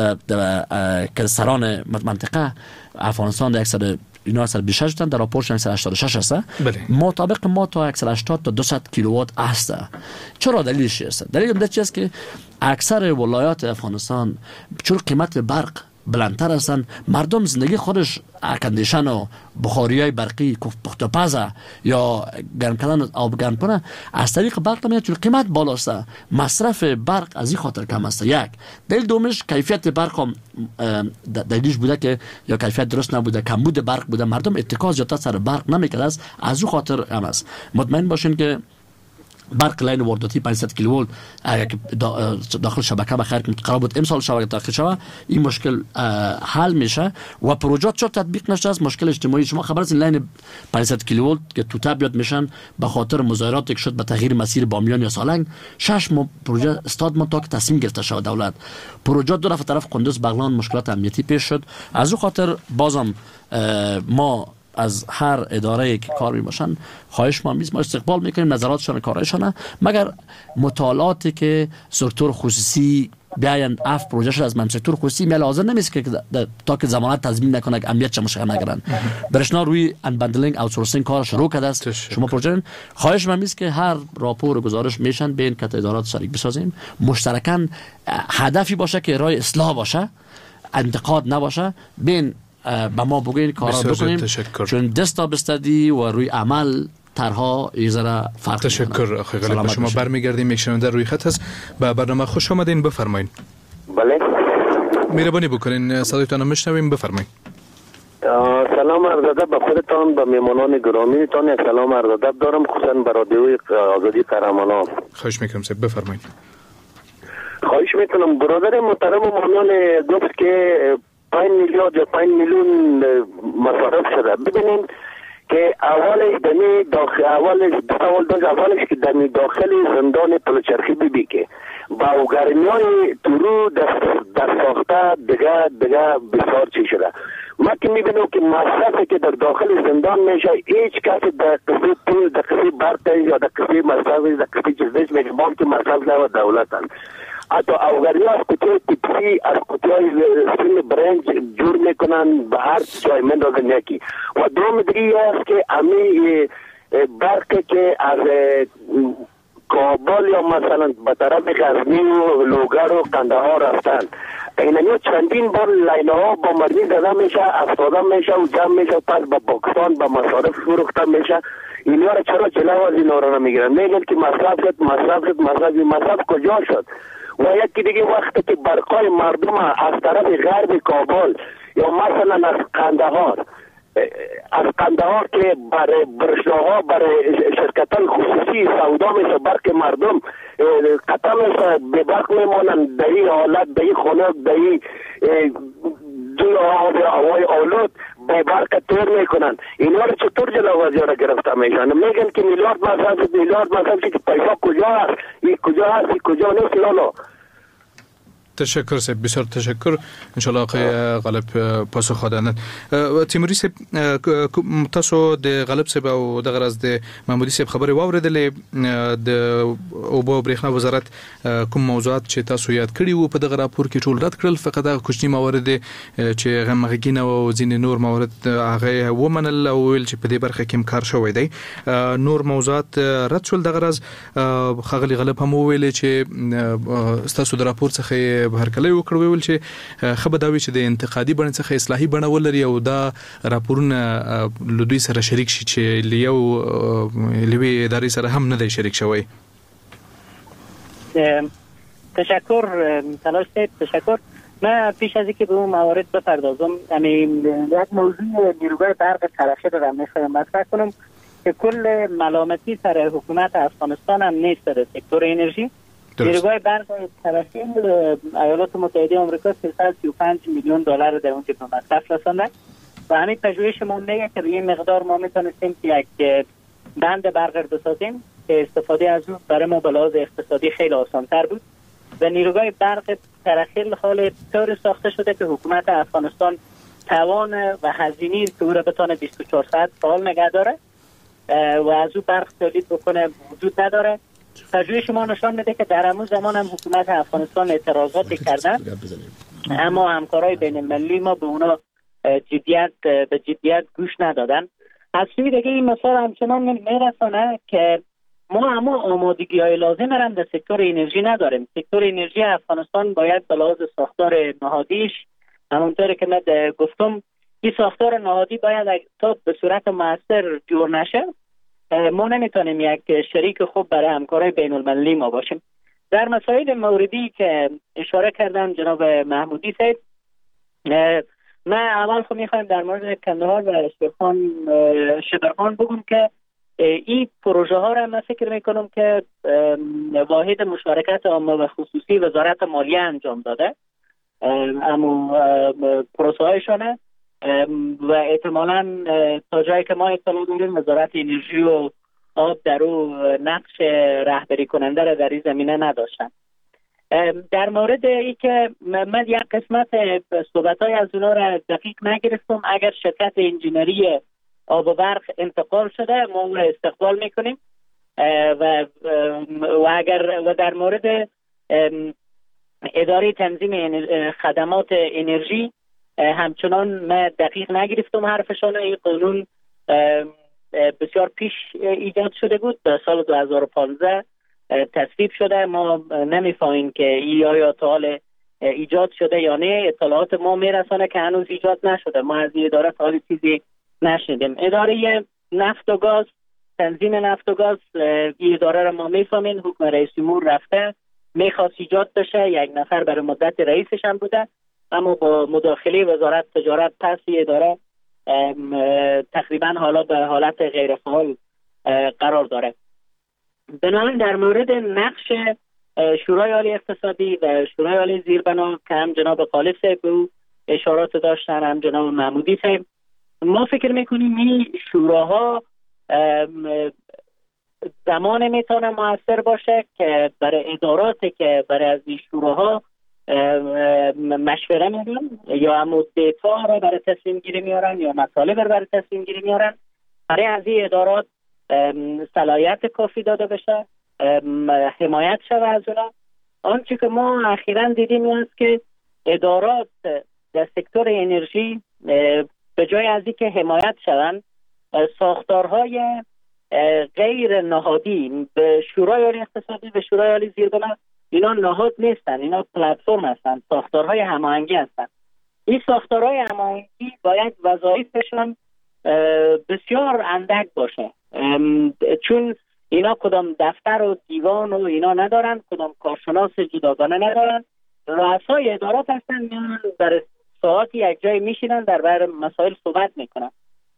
O: که سران منطقه افغانستان در اکثر اینا 126 در راپورشن 186 است. مطابق ما تا 180 تا 200 کیلووات است. چرا دلیلش است؟ دلیل این است که اکثر ولایات افغانستان چون قیمت برق بلندتر هستند، مردم زندگی خودش اکندیشن و بخاریای برقی پخت و پز یا گرم کردن آب گرم کنه از طریق برق میاد، چون قیمت بالاست، مصرف برق از این خاطر کم است. یک دلیل دومش کیفیت برق هم دلیلش بوده که یا کیفیت درست نبوده، کمبود برق بوده، مردم اتکا زیادتر سر برق نمیکرد، از اون خاطر هم است. مطمئن باشین که برق لاین وارداتی 500 کیلوولت اگر داخل شبکه بخیر قرار بود امسال شبکه داخل شود، این مشکل حل میشه و پروژه چرا تطبیق نشده است؟ مشکل اجتماعی. شما خبر است لاین 500 کیلوولت که توته بیاد میشن به خاطر مظاهراتی که شد به تغییر مسیر بامیان یا سالنگ 6 ماه پروژه استاد ما تا که تصمیم گرفته شود دولت. پروژه دو طرف قندوز بغلان مشکلات امنیتی پیش شد، از اون خاطر بازم ما از هر اداره که کار میباشن خواهش ما استقبال میکنیم نظراتشان کارایشان، مگر مطالعاتی که سکتور خصوصی بیاین اف پروژه شد از من سکتور خصوصی میل حاضر نمیست که تا که ضمانت تضمین نکنه که امنیت چه مشکل نگیرن. برشنا روی انبندلینگ اوتسورسینگ کار شروع کرده است. شما پروژه خواهش من است که هر راپور و گزارش میشن بین کت ادارات شریک بسازیم، مشترکاً هدفی باشه که راه اصلاح باشه، انتقاد نباشه، بین با ما بگوین کارا بکنیم، چون دستا بستدی و روی عمل ترها ایزره فرق.
D: تشکر آقای غالب. شما برمیگردیم. یک شنونده روی خط هست. به برنامه خوش آمدین، بفرمایید.
P: بله
D: مهربانی بکنین صدایتان میشنویم، بفرمایید.
P: سلام عرض ادب به خودتان، به میهمانان گرامیتان یک سلام عرض ادب دارم، خصوصا به رادیوی آزادی قهرمانان.
D: خواهش میکنم صاحب بفرمایید.
P: خواهش میکنم. برادر محترم مانان گفت که 5 میلیارد یا 5 میلیون مصارف شده. ببینید که اولش که دمی داخل زندان پلچرخی ببی که با اوگرمیای تورو در ساخته دیگه بسیار چی شده. ما که میبینم که مصرفی که در داخل زندان میشه هیچ کسی در قصه پول، در قصه برق یا در قصه مصرف، در قصه چیزش میشه بام که مصرف نه و دولتن. حتی اوگری از کتوی تیپسی، از کتوی سیم برنج جور میکنن به هر جای مندازن یکی. و دوم دیگه است که امی برق که از کابل یا مثلا به طرف غزنی و لوگر و قندهار رفتن، اینجا چندین بار لینه ها با مردی داده میشه، افتاده میشه و جمع میشه، پس به پاکستان به مصارف فروخته میشه. اینا را چرا جلو از اینا را نمیگیرن؟ میگن که مصرف کجا شد؟ و یکی دیگه وقتی که برقای مردم از طرف غرب کابل یا مثلا از قندهار از قندهار که برای برشناها برای شرکتان خصوصی سودا میشه برق مردم قطع میشه به برق میمانند در این حالت در این خنک در این دوی آب هوای آلود به برق تیر میکنن. اینا رو چطور جلوازی را گرفته میشن؟ میگن که میلیارد مثلا که پیسا کجا هست این کجا هست این کجا نیست. لالا
D: تشکر سب، بسیار تشکر. انشالله آقای غالب پاسخ دادند. تیموری سب تاسو د غالب سب او د غرض د محمودي سب خبره واوریدلې د اوبو برېښنا وزارت کوم موضوعات چې تاسو یاد کړی وو په دغه راپور کې ټول رد کړل، فقط هغه کوچنی موارد چې غمغږی نه او ځینې نور موارد هغه ومنل او ویل چې په دې برخه کې کار شوی دی. نور موضوعات رد شول. د غرض خغلی غالب هم ویل چې تاسو د راپور څخه هرکلی وکړ، ویل چې خبرداوی چې د انتقادي بڼه څخه اصلاحي بڼه ولري او دا راپورونه لدوی سره شریک شي چې لیو لوی ادارې سره هم نه دی شریک شوی.
M: تشکر تلاش تشکر. من پیش از اینکه به اون موارد بپردازم یک موضوع نیروگاه برق ترخیر را میخوایم مطرح کنم که کل ملامتی سر حکومت افغانستان هم نیست در سکتور انرژی. نیروگاه برق ترخیر ایالات متحده آمریکا 335 میلیون دلار در اونجا به مصرف رسانده و همین پژوهشمون میگه که به این مقدار ما میتونستیم که یک بند برق بسازیم که استفاده از اون برای ما به لحاظ اقتصادی خیلی آسان‌تر بود. و نیروگاه برق ترخیر حال طور ساخته شده که حکومت افغانستان توان و هزینه‌ای که او را بتونه 24 ساعت فعال نگه داره و از او برق تولید بکنه وجود نداره. پژوهش ما نشان میده که در همون زمان هم حکومت افغانستان اعتراضاتی کردن، اما همکارای بین المللی ما به اونا به جدیت گوش ندادن. از سوی دیگه این مسائل همچنان میرسانه که ما اما آمادگی‌های لازم هم در سکتور انرژی نداریم. سکتور انرژی افغانستان باید به لحاظ ساختار نهادیش، همونطوری که من گفتم، این ساختار نهادی باید تا به صورت مؤثر جور نشه ما نمیتونیم یک شریک خوب برای همکارای بین المللی ما باشیم. در مسائل موردی که اشاره کردن جناب محمودی صاحب، من اول خب میخوایم در مورد کندهار و شبرخان بگم که این پروژه ها را من فکر میکنم که واحد مشارکت عامه و خصوصی وزارت مالیه انجام داده، اما پروسه هایشانه و احتمالاً تا جایی که ما اطلاع داریم وزارت انرژی و آب در او نقش رهبری کننده را در این زمینه نداشتن. در مورد ای که من یک قسمت صحبت‌های از اونا را دقیق نگرفتم، اگر شرکت انجینری آب و برق انتقال شده ما اون را استقبال میکنیم و در مورد اداره تنظیم خدمات انرژی همچنان من دقیق نگرفتم حرفشان. این قانون بسیار پیش ایجاد شده بود، در سال 2015 تصویب شده. ما نمیفهمیم که این آیا تا حال ایجاد شده یا نه. اطلاعات ما میرسانه که هنوز ایجاد نشده. ما از این اداره تا حال چیزی نشنیدیم. اداره نفت و گاز، تنظیم نفت و گاز، این اداره را ما میفهمیم. حکم رئیس جمهور رفته میخواست ایجاد بشه، یک نفر برای مدت رئیسش هم بوده، اما با مداخله وزارت تجارت پس اداره تقریبا حالا به حالت غیر فعال قرار داره. بنابراین در مورد نقش شورای عالی اقتصادی و شورای عالی زیربنا که هم جناب غالب صاحب اشارات داشتن، هم جناب محمودی صاحب، ما فکر میکنیم این شوراها زمان میتونه موثر باشه که برای اداراتی که برای از این شوراها مشوره میدن یا هم دیتا را برای تصمیم گیری میارن یا مطالب را برای تصمیم گیری میارن، برای از این ادارات صلاحیت کافی داده بشه، حمایت شده از اونا. آنچه که ما اخیراً دیدیم این است که ادارات در سکتور انرژی به جای از اینکه حمایت شوند، ساختارهای غیر نهادی به شورای عالی اقتصادی و شورای عالی زیربنا، اینا نهاد نیستن، اینا پلتفرم هستن، ساختارهای هماهنگی هستن. این ساختارهای هماهنگی باید وظایفشون بسیار اندک باشه، چون اینا کدام دفتر و دیوان و اینا ندارن، کدام کارشناس جداگانه ندارن، رؤسای ادارات هستن، میان در ساعتی یک جای میشینن در باره مسائل صحبت میکنن.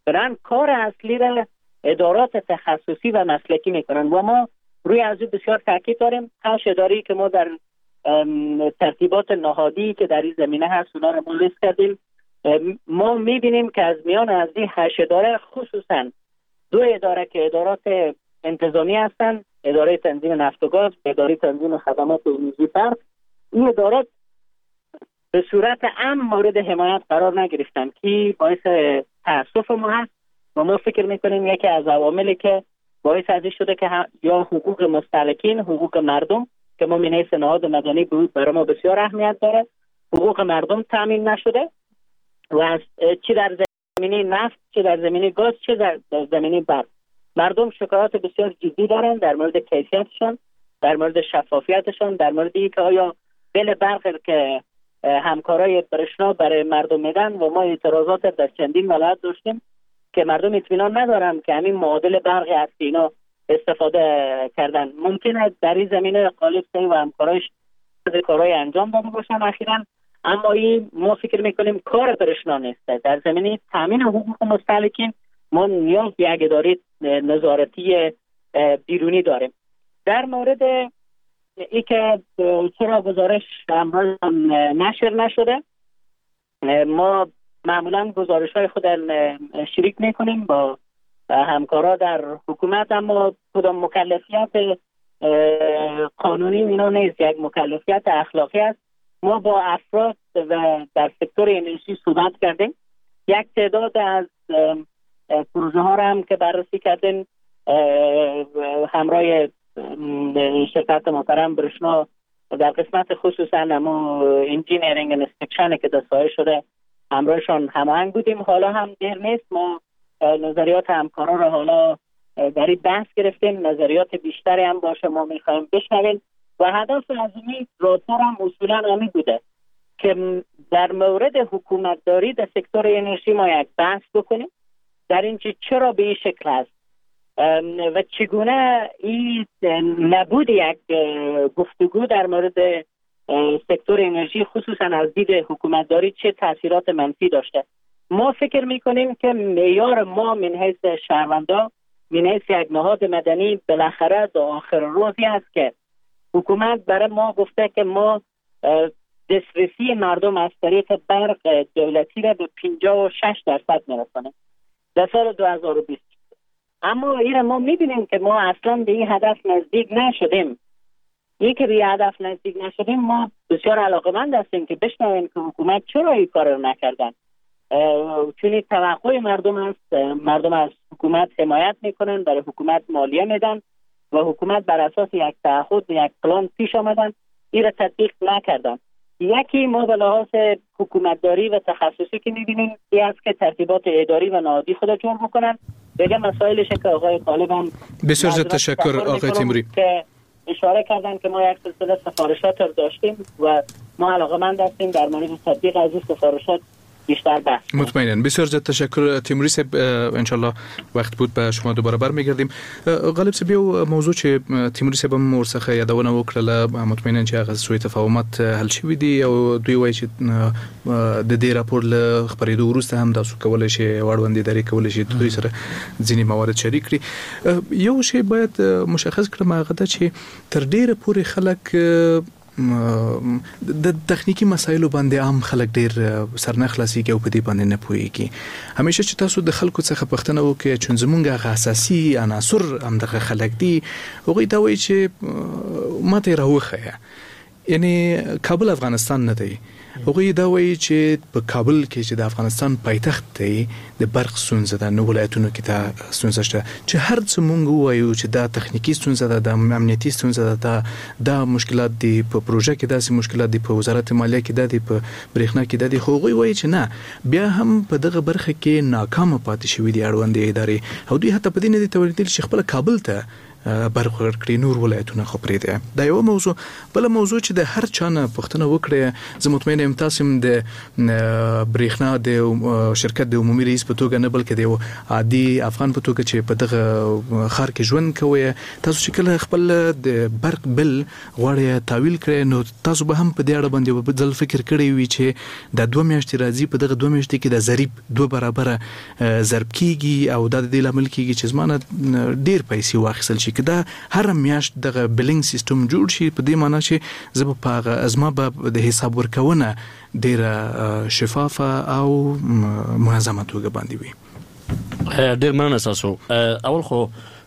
M: برن کار اصلی را ادارات تخصصی و مسلکی میکنن و ما روی از او بسیار تاکید داریم. 8 اداری که ما در ترتیبات نهادی که در این زمینه هست اونا رو ما لیست کردیم. ما میبینیم که از میان از این 8 اداره خصوصا 2 اداره که ادارات انتظامی هستند، اداره تنظیم نفت و گاز، اداره تنظیم خدمات انرژی برق، این ادارات به صورت عام مورد حمایت قرار نگرفتن که باعث تأسف ما هست و ما فکر میکنیم یکی از عواملی که باعث از شده که یا حقوق مستهلکین، حقوق مردم که ما من حیث نهاد مدنی بود برای ما بسیار اهمیت داره، حقوق مردم تامین نشده و چه در زمینه نفت، چه در زمینه گاز، چه در زمینه برق. مردم شکایات بسیار جدی دارن در مورد کیفیتشون، در مورد شفافیتشون، در مورد اینکه آیا بل برق که همکارای برشنا برای مردم میدن و ما اعتراضات در چندین ولایت داشتیم که مردم اطمینان ندارن که همین معادل برق از اینا استفاده کردن. ممکنه در این زمینه غالب سعی و همکارایش کارهای انجام داده باشن اخیراً، اما این ما فکر میکنیم کار برشنا نیست. در زمینه تامین حقوق مستهلکین ما نیاز به یک اداره نظارتی بیرونی داریم. در مورد ای که چرا گزارش امروز نشر نشده، ما معمولا گزارش های خود شریک میکنیم با همکارا در حکومت، اما کدام مکلفیت قانونی اینا نیست، یک مکلفیت اخلاقی است. ما با افراد و در سکتور انرژی صحبت کردیم، یک تعداد از پروژه ها را هم که بررسی کردیم همراه شرکت محترم برشنا در قسمت خصوصا اما انجینیرینگ انسپکشن که دستای شده همراهشان هماهنگ بودیم. حالا هم دیر نیست، ما نظریات همکارا را حالا در این بحث گرفتیم، نظریات بیشتری هم باشه ما میخوایم بشنویم و هدف از این راپور هم اصولا همین بوده که در مورد حکومتداری در سکتور انرژی ما یک بحث بکنیم در اینکه چرا به این شکل است و چگونه این نبود یک گفتگو در مورد سکتور انرژی خصوصا از دید حکومتداری چه تاثیرات منفی داشته. ما فکر میکنیم که معیار ما من حیث شهروندا، من حیث یک نهاد مدنی بالاخره در آخر روزی است که حکومت برای ما گفته که ما دسترسی مردم از طریق برق دولتی را به 56% میرسانیم در سال 2020. اما این ما میبینیم که ما اصلا به این هدف نزدیک نشدیم. این که به این هدف نزدیک نشدیم ما بسیار علاقه‌مند هستیم که بشنویم که حکومت چرا این کار رو نکردن، چون توقع مردم است. مردم از حکومت حمایت میکنن، برای حکومت مالیه میدن و حکومت بر اساس یک تعهد یک پلان پیش آمدن، این را تطبیق نکردن. یکی ما به لحاظ حکومتداری و تخصصی که میبینیم این است که ترتیبات اداری و نهادی خود جور بکنن. دیگه مسائلش که آقای طالب هم
D: بسیار زیاد تشکر آقای تیموری
M: که اشاره کردن که ما یک سلسله سفارشات رو داشتیم و ما علاقه‌مند هستیم در مورد تطبیق از این سفارشات بیشتر بحث.
D: مطمئناً. بسیار زیاد تشکر تیموری صاحب. انشالله وقت بود به شما دوباره برمیگردیم. غالب صاحب یو موضوع چې تیموری صاحب هم ورڅخه یادونه وکړه، مطمئناً چې هغه سوء تفاهمات حل شوي دي او دوی وایي چې د دې راپور له خبرېدو وروسته هم تاسو کولای شئ واړوندې درې کولای شئ دوی سره ځینې موارد شریک کړي. یو شی باید مشخص کړم هغه ده چې تر ډیره پورې خلک د تخنیکی مسایلو باندې عام خلک ډیر سرنخلاصي کې او په دې باندې نه پوهیږي. همیشه چې تاسو د خلکو څخه پوښتنه وکړئ چې زمونږ اساسي عناصر همدغه خلک دي، هغوی دا وایي چې ماته راوخیه، یعنی کابل افغانستان نه دی. هغوی دا وایي چې په کابل کې چې د افغانستان پایتخت دی د برق ستونزه ده، نو ولایتونو کې دا ستونزه شته چې هر څه مونږ ووایو چې دا تخنیکی ستونزه ده، د امنیتي ستونزه ده، دا مشکلات دي په پروژه کې، داسې مشکلات دي په وزارت مالیه کې، دا دي په برېښنا کې، دا دي. خو هغوی وایي چې نه، بیا هم په دغه برخه کې ناکامه پاتې شوي دي اړوندې ادارې او دوی حتی په دې نه دي توانېدلي چې خپله کابل ته برخورد کړي نور ولایتونه خو پرې ده. دا یو موضوع. بل موضوع چې د هر چا نه پوښتنه وکړي، زه مطمئن یم تاسو د برېښنا د شرکت د عمومي رئیس په توګه نه بلکې د عادي افغان په توګه چې په دغه خار کې ژوند کوي، تاسو چې کله خپل د برق بل غواړي تعویل کړئ نو تاسو به هم په دې اړه باندې په ځل فکر کړی وي چې د 2 میاشتې راځي په دغه 2 میاشتې کې د ضریب 2 برابر ضرب کیږي او د دې لامل کیږي چې زمانه ډیر پیسې واخیستل شي. کدا هر میاشت دغه بلینګ سیستم جوړ شي په دې معنی چې زه په ازما به د حساب ورکونه ډیر شفافه او منظمه توګه باندې وي.
O: ډیر مننه تاسو. اول خو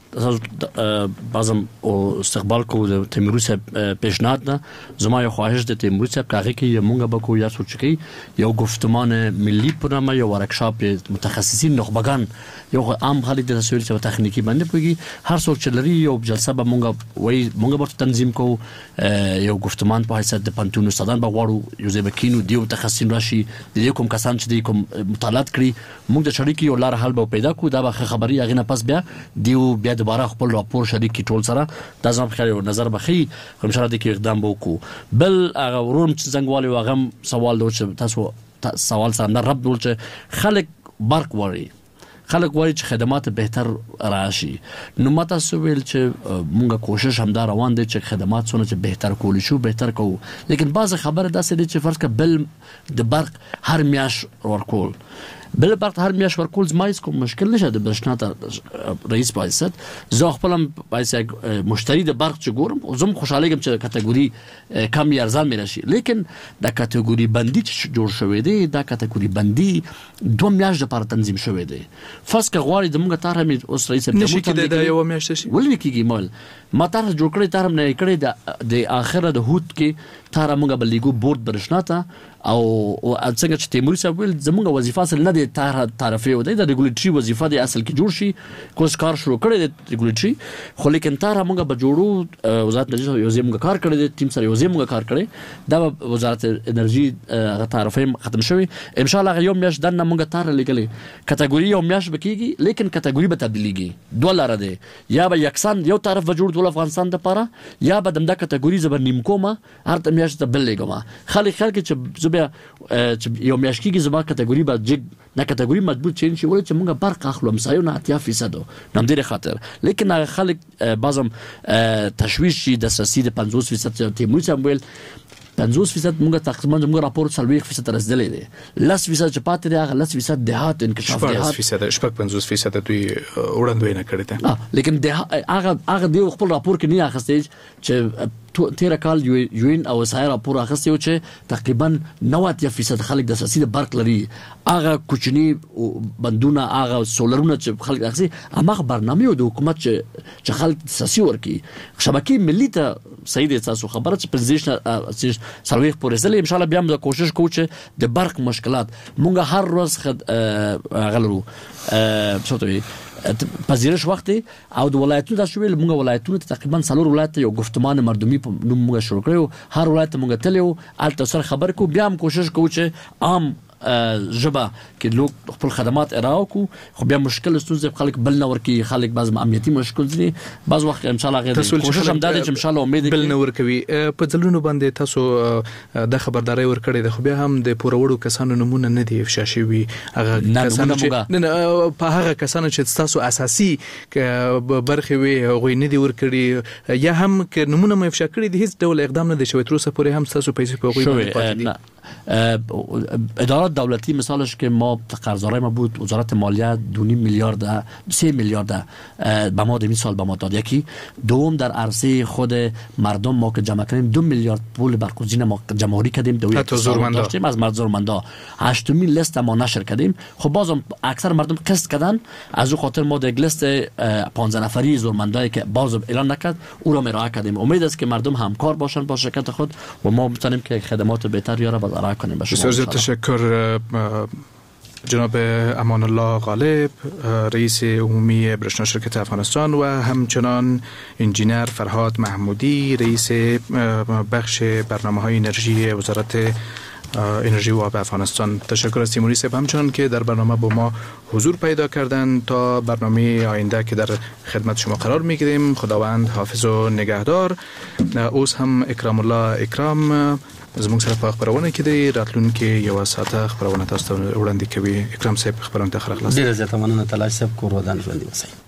O: بازم او استقبال کو د تیموري صاحب پیشنهاد نه زما یو خواهش د تیموري صاحب کاغه کې مونږ به کو یا سوچ کې یو گفتمان ملي پرنامه یو ورکشاپ متخصصین نخبگان یو عام خلک د تصویر او تخنیکی باندې پوي هر څوک چې لري یو جلسه به مونږ به تنظیم کو یو گفتمان په حیثیت د پنتون استادان به غواړو یو ځای بکینو دیو متخصصین راشي د کوم کسان چې د کوم مطالعات کړي مونږ د شریک یو لار حل به پیدا کو دا به خبري اغه نه پس بیا دوباره خپل راپور شریک کی ټول سره د ځم خیر نظر بخي کوم شرط کې اقدام وکړو. بل هغه ورون چې زنګوالي واغم سوال دوی چې تاسو سوال سره رب دول چې خلک برق وړي خلک وایي چې خدمات بهتر راشي نو ماته سویل چې مونږه کوشش هم دا روان دي چې خدمات څونه چې بهتر کولی شو بهتر کوو لیکن بعض خبره داسې دي چې فرض کړه بل د برق هر میاش ورکول بل برق هر میاش ورکول زمایز کوم مشکل نشه د برښنا رئیس پایست زه خپلم پایسه مشتری د برق چې ګورم زم خوشاله کوم چې کټګوري کم یا ارزان مې راشي لیکن د کټګوري بندي چې جوړ شوی دی دا کټګوري بندي 2 میاشت لپاره تنظیم شوی دی فسکه غواړي د موږ تاره مې اوس رئیس
D: نشي کې د یو میاشت شي
O: ولې کېږي مال ما تاره جوړ کړی تاره نه کړی د اخره د هوت کې تاره موږ بلګو بورډ برښنا ته او څنګه چې تیموري صاحب ویل زموږ وظیفه اصل نه دی تعرفه و دی د ریګولیټری وظیفه دی اصل کې جوړ شي کوس کار شروع کړی دی ریګولیټری خو لیکن تاره موږ به جوړو وزارت انرژي یو ځای موږ کار کړی دی ټیم سره یو ځای موږ کار کړی دا وزارت انرژي تعرفه ختم شوی ان شاء الله یو میاشت دنه موږ تاره لګلې کټګوري یو میاشت بکیږي لیکن کټګوري به تبدیلیږي دوه لار دی یا به یکسان یو طرف به جوړ ټول افغانستان لپاره یا به دمدا کټګوري زبر نیم کومه هر میاشت بل لګما خلک چې یو میاشت کې زما کټګوري به جګ نه کټګوري مجبور چین شي ولې چې موږ برق اخلو مسایو نه 80% نم ډیره خاطر لیکن خلک بعضم تشویش شي د سیاسي د 50% تیموري سمویل 50% موږ تقریبا موږ راپور 40% رسیدلې دي 10% چې پاتې دی هغه 10% دهات انکشاف دهات
D: 50% دوی وړاندوینه کړې ده
O: لیکن هغه دی خپل راپور کې نه اخستې چې 13 کال یوین او سایر راپور اخستې و چې تقریبا 90% خلک د سیاسي برق لري هغه کوچني بندونه هغه سولرونه چې خلک اخستې هغه برنامه د حکومت چې خلک سیاسي ورکی شبکې ملي ته صحیح دي تاسو خبره چې پرزیدنت سرویخ پورېزل ان شاء الله بیا موږ کوشش کوو چې د برق مشکلات موږ هر ورځ غلرو څه پذیرش وخت او د ولایتونو د شویل موږ ولایتونو ته تقریبا 4 ولایت یو گفتمان مردمی په نوم موږ شروع کړو هر ولایت موږ تلو الته سره خبر کو بیا هم کوشش کوو چې عام جبا کې لوک خپل خدمات ارائه کو خو بیا مشکل ستونزې خلک بل نور کې خلک بعض امنیتي مشکل دي بعض وخت ان شاء الله غیر کوشش هم دادې چې ان شاء الله امید
D: بل نور کوي په ځلونو باندې تاسو د خبرداري ورکړې ده خو بیا هم د پوروړو کسانو نمونه نه دی افشا شوی هغه کسانو چې په هغه کسانو چې تاسو اساسي برخه وي غوي نه دی ورکړي یا هم ک نمونه مې افشا کړی دي هیڅ ډول اقدام نه دی شوی تر اوسه پورې هم تاسو پیسې په غوي باندې پاتې دي
O: ادارات دولتی مثالش که ما قرضدارای ما بود وزارت مالیه 2.5 میلیارد 3 میلیارد به ما در این سال به ما داد یکی دوم در عرصه خود مردم ما که جمع کردیم 2 میلیارد پول برگزین ما جمع‌آوری کردیم دولت داشتیم از مردم 8 لیست ما نشر کردیم خب بازم اکثر مردم قسط کردن از او خاطر ما در لیست 15 نفری زورمندایی که باز اعلان نکرد او را ارائه کردیم امید است که مردم همکار باشن با شرکت خود و ما بتونیم که خدمات بهتری را ارائه کنیم.
D: بسیار زیاد تشکر جناب امان الله غالب رئیس عمومی برښنا شرکت افغانستان و همچنان انجینر فرهاد محمودی رئیس بخش برنامه‌های انرژی وزارت انرژی و آب افغانستان. تشکر از تیموری صاحب همچنان که در برنامه با ما حضور پیدا کردن. تا برنامه آینده که در خدمت شما قرار میگیریم، خداوند حافظ و نگهدار. اوس هم اکرام الله اکرام زموږ سره په خبرونه کې دی، راتلونکي یو ساعته خبرونه تاسو ته وړاندې کوي. اکرام صاحب خبرونه ته خلاص.
N: ډیره زیاته مننه. تلاش صاحب کور ودان ژوندۍ اوسئ.